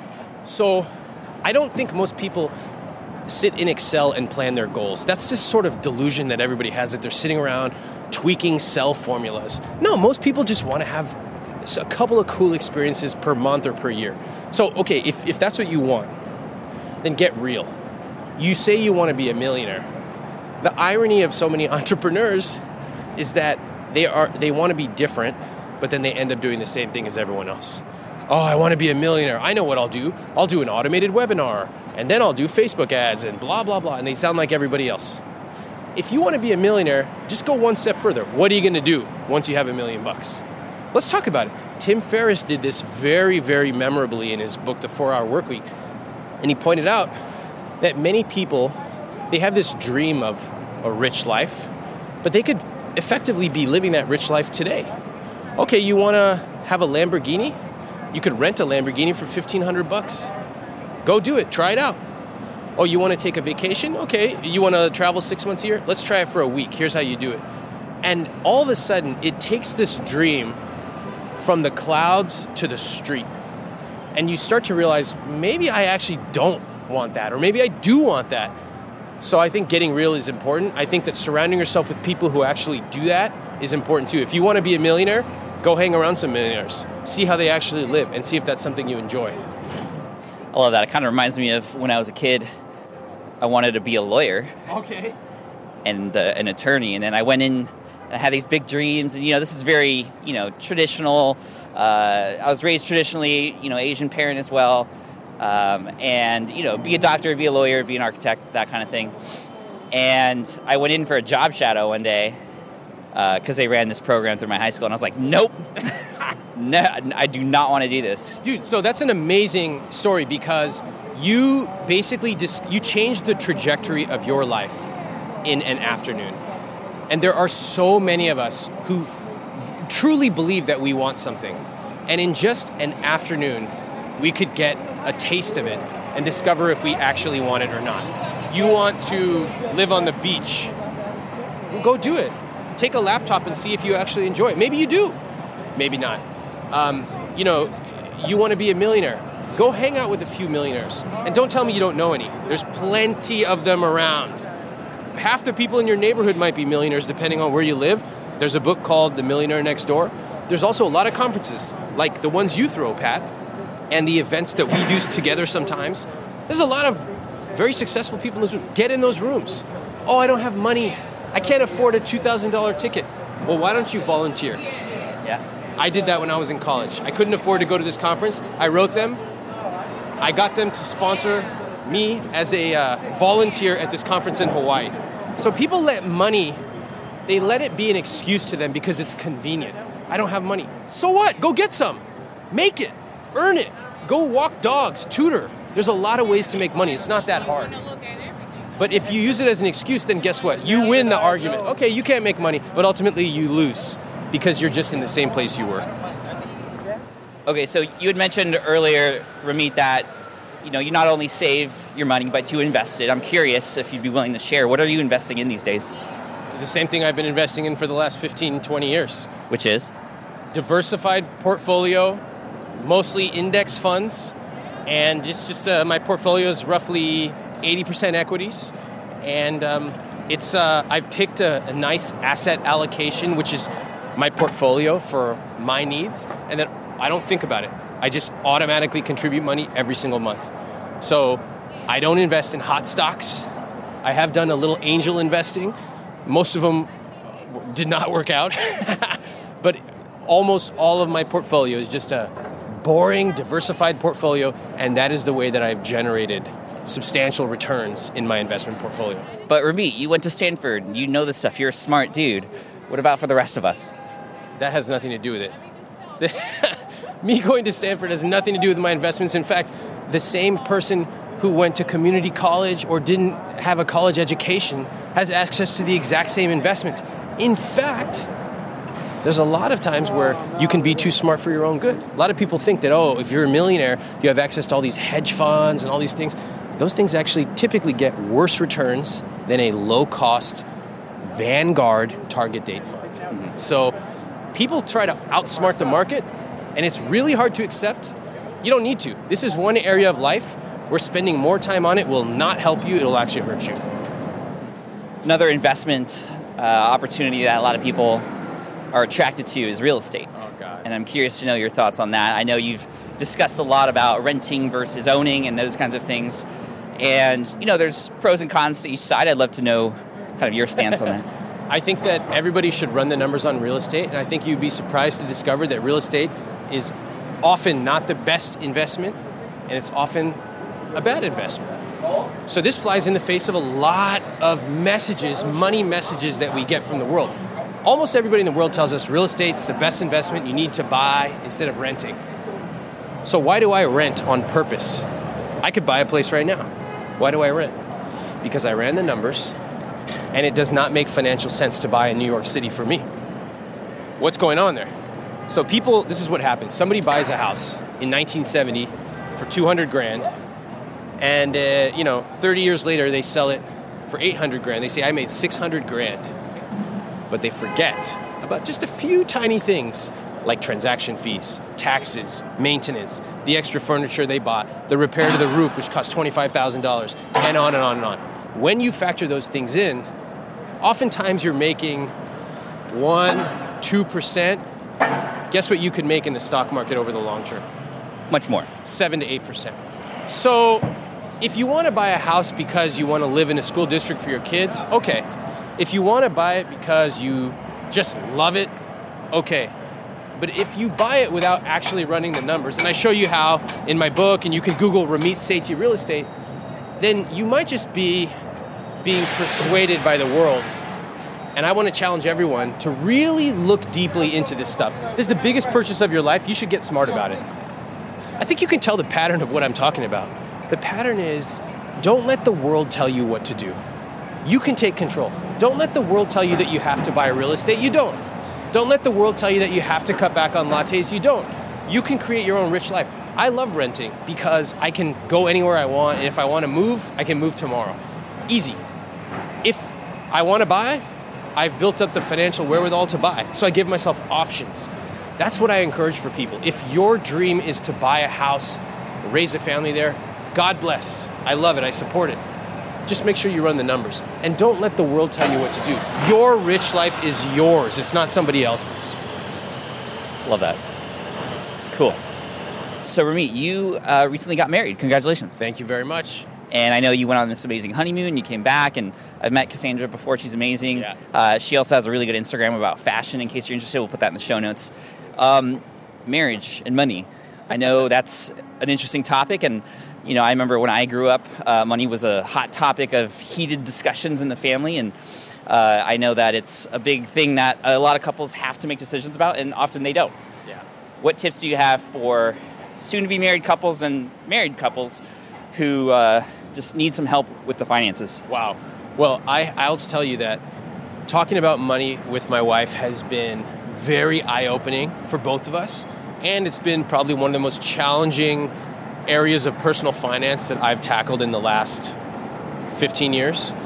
So I don't think most people sit in Excel and plan their goals. That's this sort of delusion that everybody has, that they're sitting around tweaking cell formulas. No, most people just want to have a couple of cool experiences per month or per year. So, okay, if, if that's what you want, then get real. You say you want to be a millionaire. The irony of so many entrepreneurs is that they are they want to be different, but then they end up doing the same thing as everyone else. Oh, I want to be a millionaire. I know what I'll do. I'll do an automated webinar, and then I'll do Facebook ads and blah, blah, blah, and they sound like everybody else. If you want to be a millionaire, just go one step further. What are you going to do once you have a million bucks? Let's talk about it. Tim Ferriss did this very, very memorably in his book, The four-Hour Workweek, and he pointed out that many people, they have this dream of a rich life, but they could effectively be living that rich life today. Okay, you want to have a Lamborghini? You could rent a Lamborghini for fifteen hundred bucks. Go do it. Try it out. Oh, you want to take a vacation? Okay, you want to travel six months a year? Let's try it for a week. Here's how you do it. And all of a sudden, it takes this dream from the clouds to the street. And you start to realize, maybe I actually don't want that, or maybe I do want that. So I think getting real is important. I think that surrounding yourself with people who actually do that is important too. If you want to be a millionaire, go hang around some millionaires. See how they actually live and see if that's something you enjoy. I love that. It kind of reminds me of when I was a kid, I wanted to be a lawyer. Okay. And uh, an attorney. And then I went in and I had these big dreams. And, you know, this is very, you know, traditional. Uh, I was raised traditionally, you know, Asian parent as well. Um, and, you know, be a doctor, be a lawyer, be an architect, that kind of thing. And I went in for a job shadow one day because uh, they ran this program through my high school. And I was like, nope, no, I do not want to do this. Dude, so that's an amazing story because you basically just, you changed the trajectory of your life in an afternoon. And there are so many of us who truly believe that we want something. And in just an afternoon, we could get a taste of it and discover if we actually want it or not. You want to live on the beach, well, go do it. Take a laptop and see if you actually enjoy it. Maybe you do, maybe not. Um, you know, you want to be a millionaire, go hang out with a few millionaires. And don't tell me you don't know any. There's plenty of them around. Half the people in your neighborhood might be millionaires depending on where you live. There's a book called The Millionaire Next Door. There's also a lot of conferences, like the ones you throw, Pat, and the events that we do together sometimes. There's a lot of very successful people in those rooms. Get in those rooms. Oh, I don't have money. I can't afford a two thousand dollars ticket. Well, why don't you volunteer? Yeah. I did that when I was in college. I couldn't afford to go to this conference. I wrote them. I got them to sponsor me as a uh, volunteer at this conference in Hawaii. So people let money, they let it be an excuse to them because it's convenient. I don't have money. So what? Go get some. Make it. Earn it. Go walk dogs. Tutor. There's a lot of ways to make money. It's not that hard. But if you use it as an excuse, then guess what? You win the argument. Okay, you can't make money, but ultimately you lose because you're just in the same place you were. Okay, so you had mentioned earlier, Ramit, that you know you not only save your money, but you invest it. I'm curious if you'd be willing to share. What are you investing in these days? The same thing I've been investing in for the last fifteen, twenty years. Which is? Diversified portfolio, mostly index funds, and it's just uh, my portfolio is roughly eighty percent equities, and um, it's uh, I've picked a, a nice asset allocation, which is my portfolio for my needs, and then I don't think about it. I just automatically contribute money every single month. So I don't invest in hot stocks. I have done a little angel investing. Most of them did not work out, but almost all of my portfolio is just a boring, diversified portfolio, and that is the way that I've generated substantial returns in my investment portfolio. But Ramit, you went to Stanford. You know this stuff. You're a smart dude. What about for the rest of us? That has nothing to do with it. Me going to Stanford has nothing to do with my investments. In fact, the same person who went to community college or didn't have a college education has access to the exact same investments. In fact, there's a lot of times where you can be too smart for your own good. A lot of people think that, oh, if you're a millionaire, you have access to all these hedge funds and all these things. Those things actually typically get worse returns than a low-cost Vanguard target date fund. Mm-hmm. So people try to outsmart the market, and it's really hard to accept. You don't need to. This is one area of life where spending more time on it will not help you. It'll actually hurt you. Another investment uh, opportunity that a lot of people are attracted to is real estate. Oh, God. And I'm curious to know your thoughts on that. I know you've discussed a lot about renting versus owning and those kinds of things. And, you know, there's pros and cons to each side. I'd love to know kind of your stance on that. I think that everybody should run the numbers on real estate, and I think you'd be surprised to discover that real estate is often not the best investment, and it's often a bad investment. So this flies in the face of a lot of messages, money messages that we get from the world. Almost everybody in the world tells us real estate's the best investment, you need to buy instead of renting. So why do I rent on purpose? I could buy a place right now. Why do I rent? Because I ran the numbers, and it does not make financial sense to buy in New York City for me. What's going on there? So people, this is what happens. Somebody buys a house in nineteen seventy for two hundred grand, and uh, you know, thirty years later they sell it for eight hundred grand. They say, I made six hundred grand. But they forget about just a few tiny things like transaction fees, taxes, maintenance, the extra furniture they bought, the repair to the roof, which cost twenty-five thousand dollars, and on and on and on. when you factor those things in, oftentimes you're making one, two percent. Guess what you could make in the stock market over the long term? Much more. Seven to eight percent. So if you want to buy a house because you want to live in a school district for your kids, okay. If you want to buy it because you just love it, okay. But if you buy it without actually running the numbers, and I show you how in my book, and you can Google Ramit Sethi real estate, then you might just be being persuaded by the world. And I want to challenge everyone to really look deeply into this stuff. This is the biggest purchase of your life. You should get smart about it. I think you can tell the pattern of what I'm talking about. The pattern is, don't let the world tell you what to do. You can take control. Don't let the world tell you that you have to buy real estate. You don't. Don't let the world tell you that you have to cut back on lattes. You don't. You can create your own rich life. I love renting because I can go anywhere I want, and if I want to move, I can move tomorrow. Easy. If I want to buy, I've built up the financial wherewithal to buy. So I give myself options. That's what I encourage for people. If your dream is to buy a house, raise a family there, God bless. I love it. I support it. Just make sure you run the numbers. And don't let the world tell you what to do. Your rich life is yours. It's not somebody else's. Love that. Cool. So Ramit, you uh, recently got married. Congratulations. Thank you very much. And I know you went on this amazing honeymoon. You came back, and I've met Cassandra before. She's amazing. Yeah. Uh, she also has a really good Instagram about fashion. In case you're interested, we'll put that in the show notes. Um, marriage and money. I know that's an interesting topic, and you know, I remember when I grew up, uh, money was a hot topic of heated discussions in the family, and uh, I know that it's a big thing that a lot of couples have to make decisions about, and often they don't. Yeah. What tips do you have for soon-to-be married couples and married couples who uh, just need some help with the finances? Wow. Well, I, I'll tell you that talking about money with my wife has been very eye-opening for both of us, and it's been probably one of the most challenging areas of personal finance that I've tackled in the last fifteen years.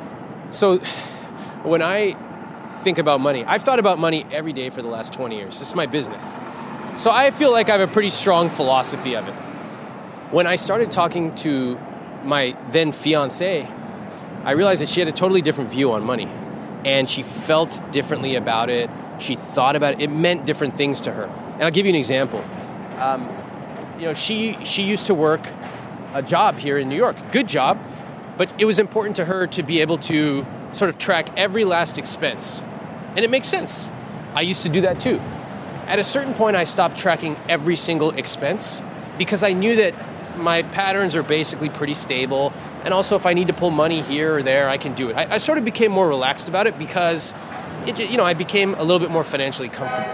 So when I think about money, I've thought about money every day for the last twenty years. This is my business. So I feel like I have a pretty strong philosophy of it. When I started talking to my then fiancée, I realized that she had a totally different view on money, and she felt differently about it. She thought about it. It meant different things to her. And I'll give you an example. Um, You know, she she used to work a job here in New York, good job, but it was important to her to be able to sort of track every last expense. And it makes sense. I used to do that too. At a certain point, I stopped tracking every single expense because I knew that my patterns are basically pretty stable. And also, if I need to pull money here or there, I can do it. I, I sort of became more relaxed about it because, it, you know, I became a little bit more financially comfortable.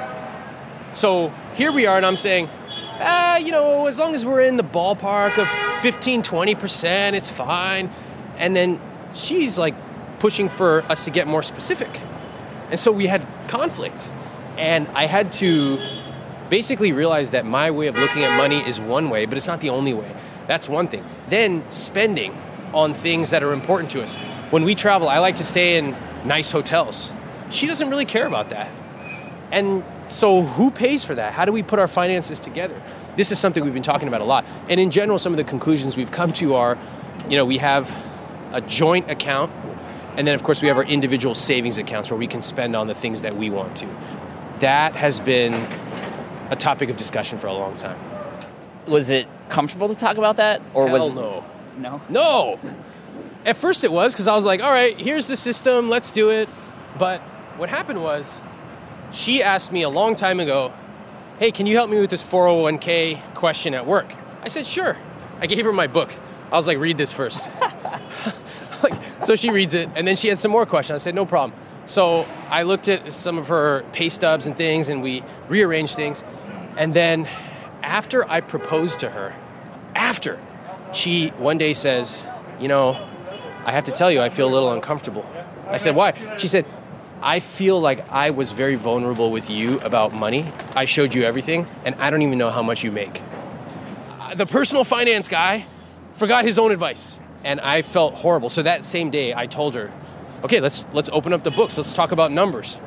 So here we are, and I'm saying, Uh, you know, as long as we're in the ballpark of fifteen, twenty percent, it's fine. And then she's like pushing for us to get more specific. And so we had conflict. And I had to basically realize that my way of looking at money is one way, but it's not the only way. That's one thing. Then spending on things that are important to us. When we travel, I like to stay in nice hotels. She doesn't really care about that. And so who pays for that? How do we put our finances together? This is something we've been talking about a lot. And in general, some of the conclusions we've come to are, you know, we have a joint account, and then of course we have our individual savings accounts where we can spend on the things that we want to. That has been a topic of discussion for a long time. Was it comfortable to talk about that? Or Hell was no. No? No! At first it was, because I was like, all right, here's the system, let's do it. But what happened was, she asked me a long time ago, hey, can you help me with this four oh one k question at work? I said, sure. I gave her my book. I was like, read this first. like, so she reads it, and then she had some more questions. I said, no problem. So I looked at some of her pay stubs and things, and we rearranged things. And then after I proposed to her, after, she one day says, you know, I have to tell you, I feel a little uncomfortable. I said, why? She said, I feel like I was very vulnerable with you about money. I showed you everything, and I don't even know how much you make. The personal finance guy forgot his own advice, and I felt horrible. So that same day, I told her, okay, let's let's open up the books. Let's talk about numbers.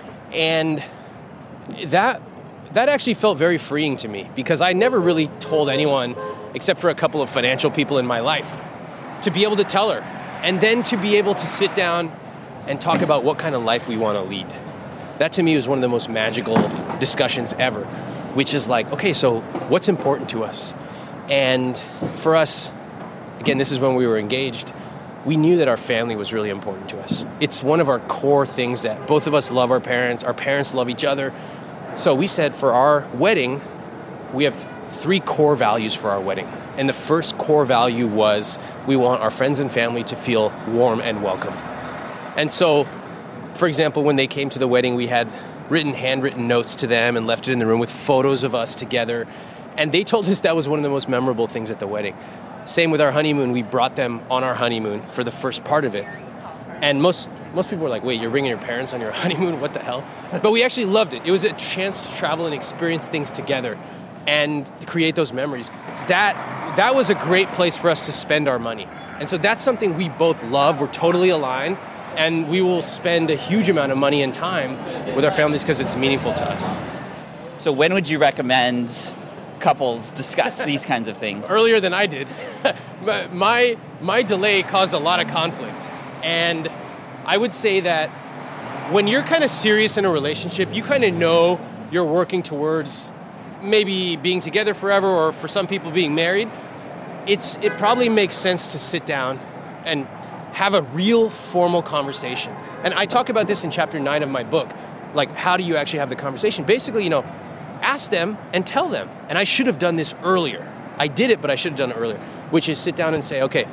And that that actually felt very freeing to me because I never really told anyone, except for a couple of financial people in my life, to be able to tell her, And then to be able to sit down and talk about what kind of life we want to lead. That to me was one of the most magical discussions ever, which is like, okay, so what's important to us? And for us, again, this is when we were engaged, we knew that our family was really important to us. It's one of our core things that both of us love our parents, our parents love each other. So we said for our wedding, we have three core values for our wedding. And the first core value was we want our friends and family to feel warm and welcome. And so, for example, when they came to the wedding, we had written, handwritten notes to them and left it in the room with photos of us together. And they told us that was one of the most memorable things at the wedding. Same with our honeymoon. We brought them on our honeymoon for the first part of it. And most most people were like, wait, you're bringing your parents on your honeymoon? What the hell? But we actually loved it. It was a chance to travel and experience things together and create those memories. That that was a great place for us to spend our money. And so that's something we both love. We're totally aligned. And we will spend a huge amount of money and time with our families because it's meaningful to us. So when would you recommend couples discuss these kinds of things? Earlier than I did. my my delay caused a lot of conflict. And I would say that when you're kind of serious in a relationship, you kind of know you're working towards maybe being together forever, or for some people being married. It's it probably makes sense to sit down and have a real formal conversation. And I talk about this in chapter nine of my book. Like, how do you actually have the conversation? Basically, you know, ask them and tell them. And I should have done this earlier. I did it, but I should have done it earlier, which is sit down and say, okay,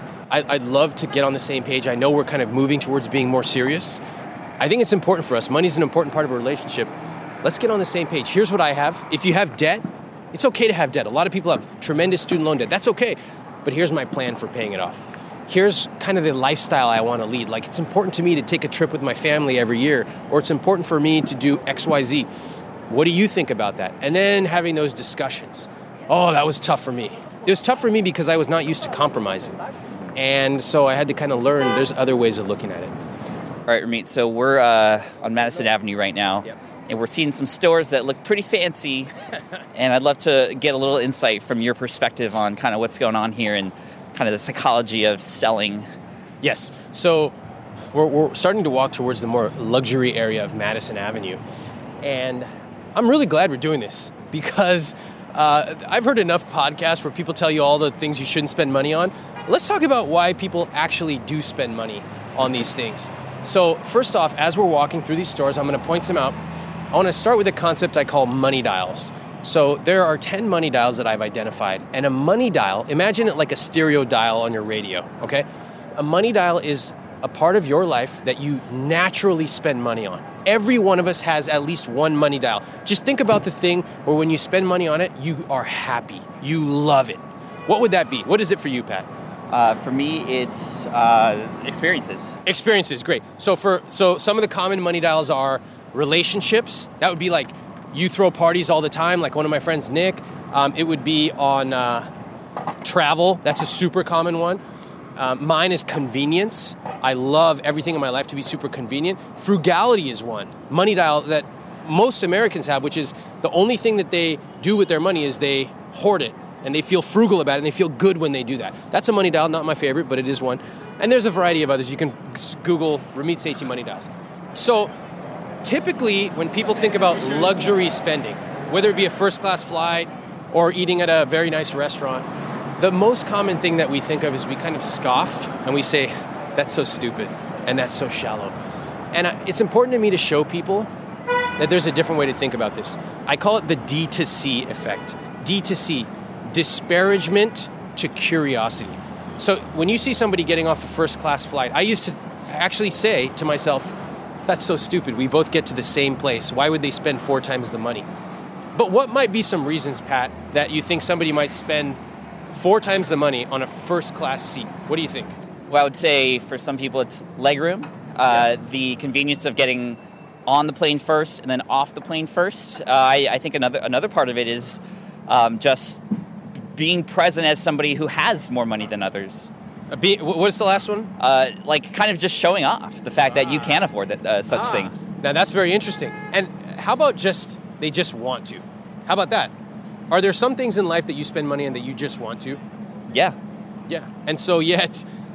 I'd love to get on the same page. I know we're kind of moving towards being more serious. I think it's important for us. Money's an important part of a relationship. Let's get on the same page. Here's what I have. If you have debt, it's okay to have debt. A lot of people have tremendous student loan debt. That's okay. But here's my plan for paying it off. Here's kind of the lifestyle I want to lead. Like, it's important to me to take a trip with my family every year, or it's important for me to do X, Y, Z. What do you think about that? And then having those discussions. Oh, that was tough for me. It was tough for me because I was not used to compromising. And so I had to kind of learn there's other ways of looking at it. All right, Ramit, so we're uh, on Madison Avenue right now. Yep. And we're seeing some stores that look pretty fancy. And I'd love to get a little insight from your perspective on kind of what's going on here and kind of the psychology of selling. Yes. So we're, we're starting to walk towards the more luxury area of Madison Avenue. And I'm really glad we're doing this because uh, I've heard enough podcasts where people tell you all the things you shouldn't spend money on. Let's talk about why people actually do spend money on these things. So first off, as we're walking through these stores, I'm going to point some out. I want to start with a concept I call money dials. So there are ten money dials that I've identified. And a money dial, imagine it like a stereo dial on your radio, okay? A money dial is a part of your life that you naturally spend money on. Every one of us has at least one money dial. Just think about the thing where when you spend money on it, you are happy. You love it. What would that be? What is it for you, Pat? Uh, for me, it's uh, experiences. Experiences, great. So for so some of the common money dials are relationships. That would be like you throw parties all the time, like one of my friends, Nick. Um, it would be on uh, travel. That's a super common one. Um, mine is convenience. I love everything in my life to be super convenient. Frugality is one. Money dial that most Americans have, which is the only thing that they do with their money is they hoard it. And they feel frugal about it, and they feel good when they do that. That's a money dial, not my favorite, but it is one. And there's a variety of others. You can Google Ramit Sethi money dials. So typically, when people think about luxury spending, whether it be a first-class flight or eating at a very nice restaurant, the most common thing that we think of is we kind of scoff, and we say, that's so stupid, and that's so shallow. And it's important to me to show people that there's a different way to think about this. I call it the D to C effect. D to C. Disparagement to curiosity. So when you see somebody getting off a first-class flight, I used to actually say to myself, that's so stupid. We both get to the same place. Why would they spend four times the money? But what might be some reasons, Pat, that you think somebody might spend four times the money on a first-class seat? What do you think? Well, I would say for some people it's legroom, uh, yeah. the convenience of getting on the plane first and then off the plane first. Uh, I, I think another another part of it is um, just being present as somebody who has more money than others. Uh, be, what's the last one? Uh, like kind of just showing off the fact ah. that you can afford that, uh, such ah. things. Now that's very interesting. And how about just, they just want to? How about that? Are there some things in life that you spend money on that you just want to? Yeah. Yeah. And so yet,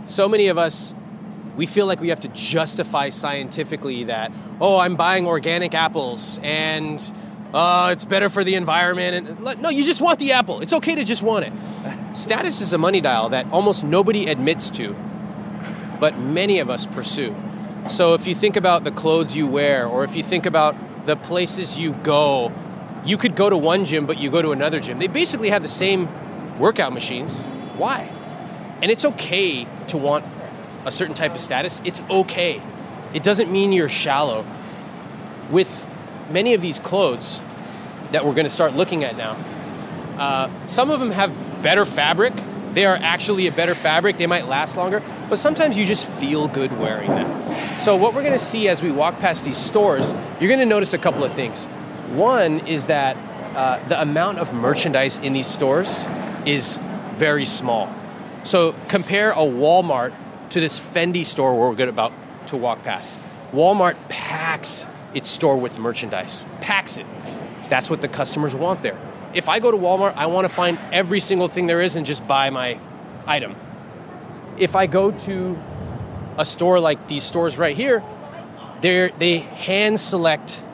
So many of us, we feel like we have to justify scientifically that, oh, I'm buying organic apples and uh, it's better for the environment. And no, you just want the apple. It's okay to just want it. Status is a money dial that almost nobody admits to, but many of us pursue. So if you think about the clothes you wear, or if you think about the places you go, you could go to one gym, but you go to another gym. They basically have the same workout machines. Why? And it's okay to want a certain type of status. It's okay. It doesn't mean you're shallow. With many of these clothes that we're going to start looking at now, uh, some of them have better fabric. They are actually a better fabric. They might last longer, but sometimes you just feel good wearing them. So what we're going to see as we walk past these stores, you're going to notice a couple of things. One is that uh, the amount of merchandise in these stores is very small. So compare a Walmart to this Fendi store where we're good about to walk past. Walmart packs its store with merchandise, packs it. That's what the customers want there. If I go to Walmart, I want to find every single thing there is and just buy my item. If I go to a store like these stores right here, they hand select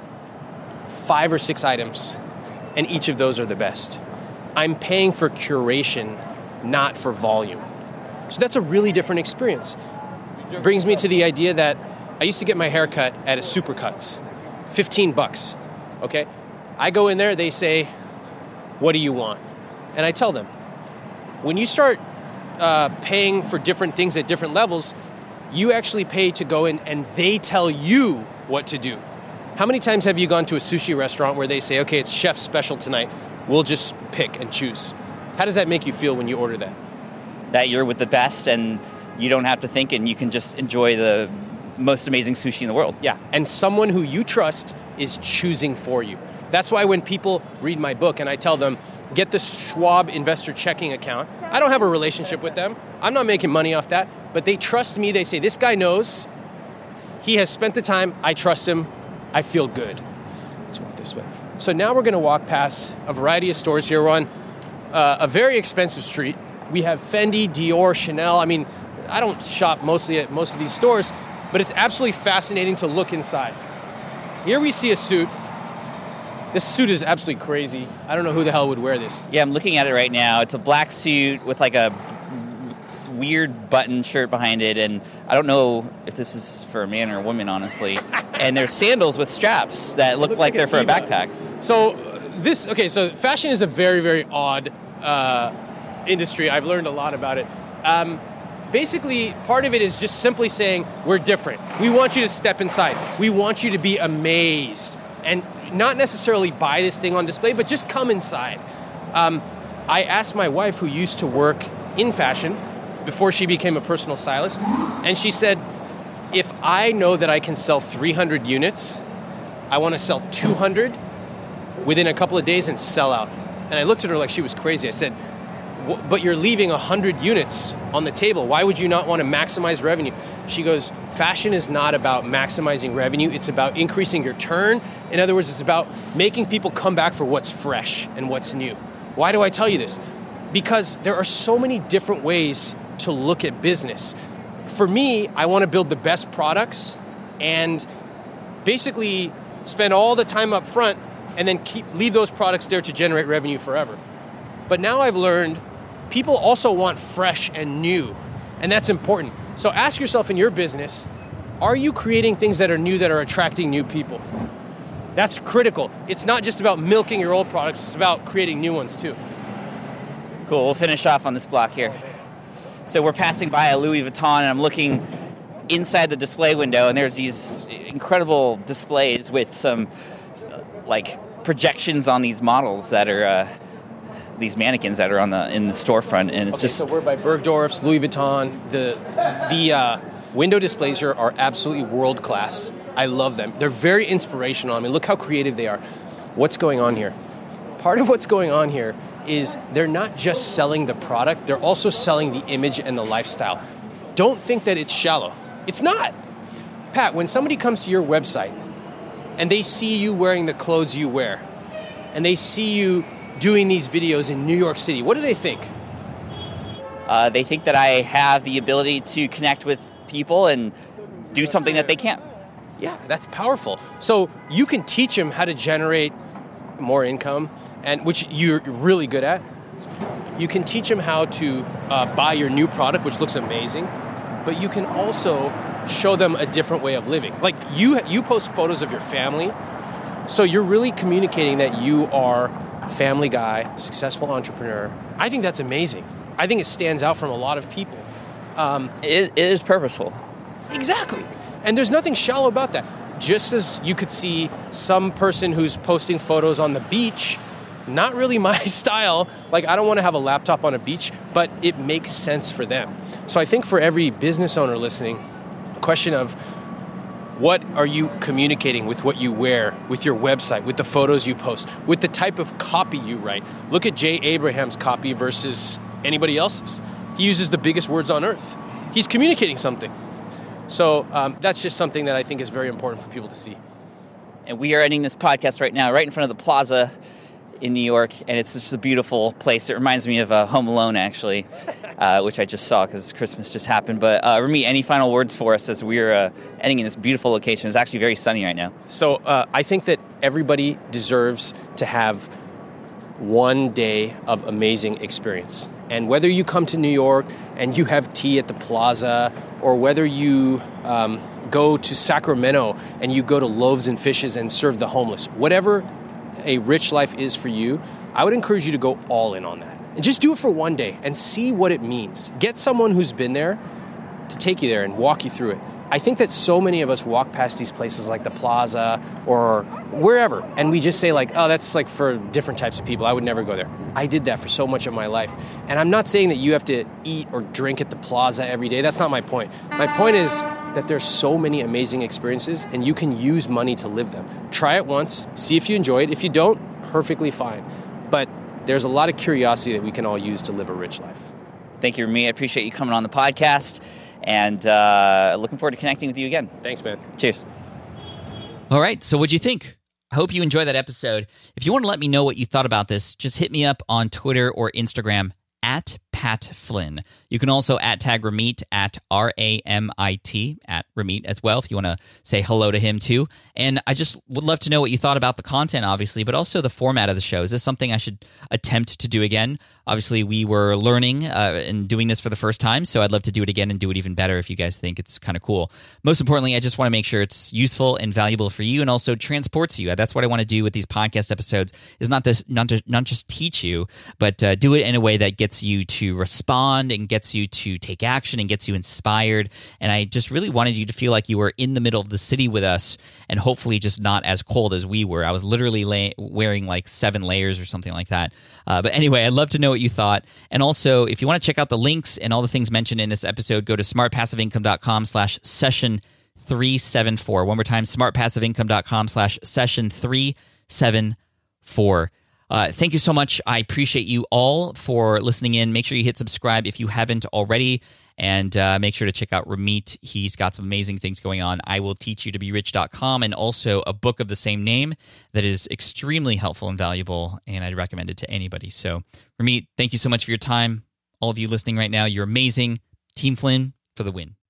five or six items, and each of those are the best. I'm paying for curation, not for volume. So that's a really different experience. Brings me to the idea that I used to get my hair cut at a Supercuts, fifteen bucks, okay? I go in there, they say, what do you want? And I tell them, when you start uh, paying for different things at different levels, you actually pay to go in and they tell you what to do. How many times have you gone to a sushi restaurant where they say, okay, it's chef special tonight, we'll just pick and choose? How does that make you feel when you order that? That you're with the best and you don't have to think and you can just enjoy the most amazing sushi in the world. Yeah, and someone who you trust is choosing for you. That's why when people read my book and I tell them, get the Schwab investor checking account, I don't have a relationship with them. I'm not making money off that, but they trust me. They say, this guy knows. He has spent the time. I trust him. I feel good. Let's walk this way. So now we're going to walk past a variety of stores here. We're on uh, a very expensive street. We have Fendi, Dior, Chanel. I mean, I don't shop mostly at most of these stores, but it's absolutely fascinating to look inside. Here we see a suit. This suit is absolutely crazy. I don't know who the hell would wear this. Yeah, I'm looking at it right now. It's a black suit with like a weird button shirt behind it, and I don't know if this is for a man or a woman, honestly. And there's sandals with straps that look like, like they're for a backpack. So this, okay, so fashion is a very, very odd uh, industry. I've learned a lot about it. Um, basically, part of it is just simply saying, we're different. We want you to step inside. We want you to be amazed. And not necessarily buy this thing on display, but just come inside. Um, I asked my wife, who used to work in fashion before she became a personal stylist, and she said, if I know that I can sell three hundred units, I want to sell two hundred within a couple of days and sell out. And I looked at her like she was crazy. I said, but you're leaving one hundred units on the table. Why would you not want to maximize revenue? She goes, fashion is not about maximizing revenue. It's about increasing your turn. In other words, it's about making people come back for what's fresh and what's new. Why do I tell you this? Because there are so many different ways to look at business. For me, I want to build the best products and basically spend all the time up front and then keep leave those products there to generate revenue forever. But now I've learned people also want fresh and new, and that's important. So ask yourself in your business, are you creating things that are new that are attracting new people? That's critical. It's not just about milking your old products, it's about creating new ones too. Cool, we'll finish off on this block here. So we're passing by a Louis Vuitton, and I'm looking inside the display window, and there's these incredible displays with some uh, like projections on these models that are uh, these mannequins that are on the in the storefront, and it's okay, just. So we're by Bergdorf's, Louis Vuitton. The the uh, window displays here are absolutely world class. I love them. They're very inspirational. I mean, look how creative they are. What's going on here? Part of what's going on here is they're not just selling the product, they're also selling the image and the lifestyle. Don't think that it's shallow. It's not. Pat, when somebody comes to your website and they see you wearing the clothes you wear, and they see you doing these videos in New York City, what do they think? Uh, they think that I have the ability to connect with people and do something that they can't. Yeah, that's powerful. So you can teach them how to generate more income, and which you're really good at. You can teach them how to uh, buy your new product, which looks amazing, but you can also show them a different way of living. Like you, you post photos of your family, so you're really communicating that you are a family guy, successful entrepreneur. I think that's amazing. I think it stands out from a lot of people. Um, it, is, it is purposeful. Exactly. And there's nothing shallow about that. Just as you could see some person who's posting photos on the beach, not really my style. Like, I don't want to have a laptop on a beach, but it makes sense for them. So I think for every business owner listening, a question of what are you communicating with what you wear, with your website, with the photos you post, with the type of copy you write. Look at Jay Abraham's copy versus anybody else's. He uses the biggest words on earth. He's communicating something. So um, that's just something that I think is very important for people to see. And we are ending this podcast right now, right in front of the Plaza in New York, and it's just a beautiful place. It reminds me of uh, Home Alone, actually, uh, which I just saw because Christmas just happened. But uh, Ramit, any final words for us as we're uh, ending in this beautiful location? It's actually very sunny right now. So uh, I think that everybody deserves to have one day of amazing experience. And whether you come to New York and you have tea at the Plaza, or whether you um, go to Sacramento and you go to Loaves and Fishes and serve the homeless, whatever a rich life is for you, I would encourage you to go all in on that. And just do it for one day and see what it means. Get someone who's been there to take you there and walk you through it. I think that so many of us walk past these places like the Plaza or wherever, and we just say like, oh, that's like for different types of people. I would never go there. I did that for so much of my life. And I'm not saying that you have to eat or drink at the Plaza every day. That's not my point. My point is that there's so many amazing experiences, and you can use money to live them. Try it once, see if you enjoy it. If you don't, perfectly fine. But there's a lot of curiosity that we can all use to live a rich life. Thank you, Ramit. I appreciate you coming on the podcast. And uh, looking forward to connecting with you again. Thanks, man. Cheers. All right, so what'd you think? I hope you enjoyed that episode. If you want to let me know what you thought about this, just hit me up on Twitter or Instagram at Pat Flynn. You can also at tag Ramit at R A M I T, at Ramit as well, if you want to say hello to him too. And I just would love to know what you thought about the content, obviously, but also the format of the show. Is this something I should attempt to do again? Obviously, we were learning uh, and doing this for the first time, so I'd love to do it again and do it even better if you guys think it's kind of cool. Most importantly, I just want to make sure it's useful and valuable for you and also transports you. That's what I want to do with these podcast episodes, is not to, not to, not just teach you, but uh, do it in a way that gets you to respond and gets you to take action and gets you inspired. And I just really wanted you to feel like you were in the middle of the city with us and hopefully just not as cold as we were. I was literally lay- wearing like seven layers or something like that. Uh, but anyway, I'd love to know what you thought. And also, if you want to check out the links and all the things mentioned in this episode, go to smartpassiveincome.com slash session 374. One more time, smartpassiveincome.com slash session 374. Uh, thank you so much. I appreciate you all for listening in. Make sure you hit subscribe if you haven't already. And uh, make sure to check out Ramit. He's got some amazing things going on. I will teach you to be rich dot com, and also a book of the same name that is extremely helpful and valuable, and I'd recommend it to anybody. So, Ramit, thank you so much for your time. All of you listening right now, you're amazing. Team Flynn for the win.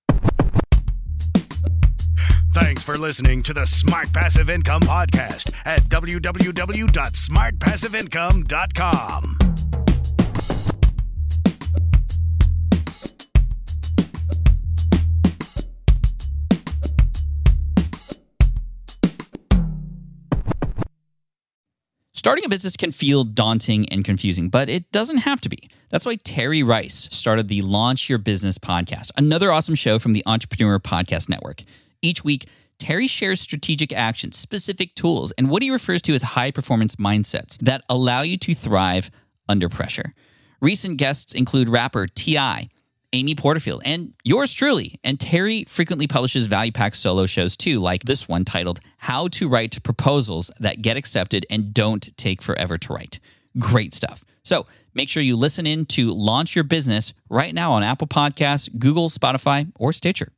Thanks for listening to the Smart Passive Income Podcast at w w w dot smart passive income dot com. Starting a business can feel daunting and confusing, but it doesn't have to be. That's why Terry Rice started the Launch Your Business podcast, another awesome show from the Entrepreneur Podcast Network. Each week, Terry shares strategic actions, specific tools, and what he refers to as high-performance mindsets that allow you to thrive under pressure. Recent guests include rapper T I, Amy Porterfield, and yours truly. And Terry frequently publishes value-packed solo shows too, like this one titled How to Write Proposals That Get Accepted and Don't Take Forever to Write. Great stuff. So make sure you listen in to Launch Your Business right now on Apple Podcasts, Google, Spotify, or Stitcher.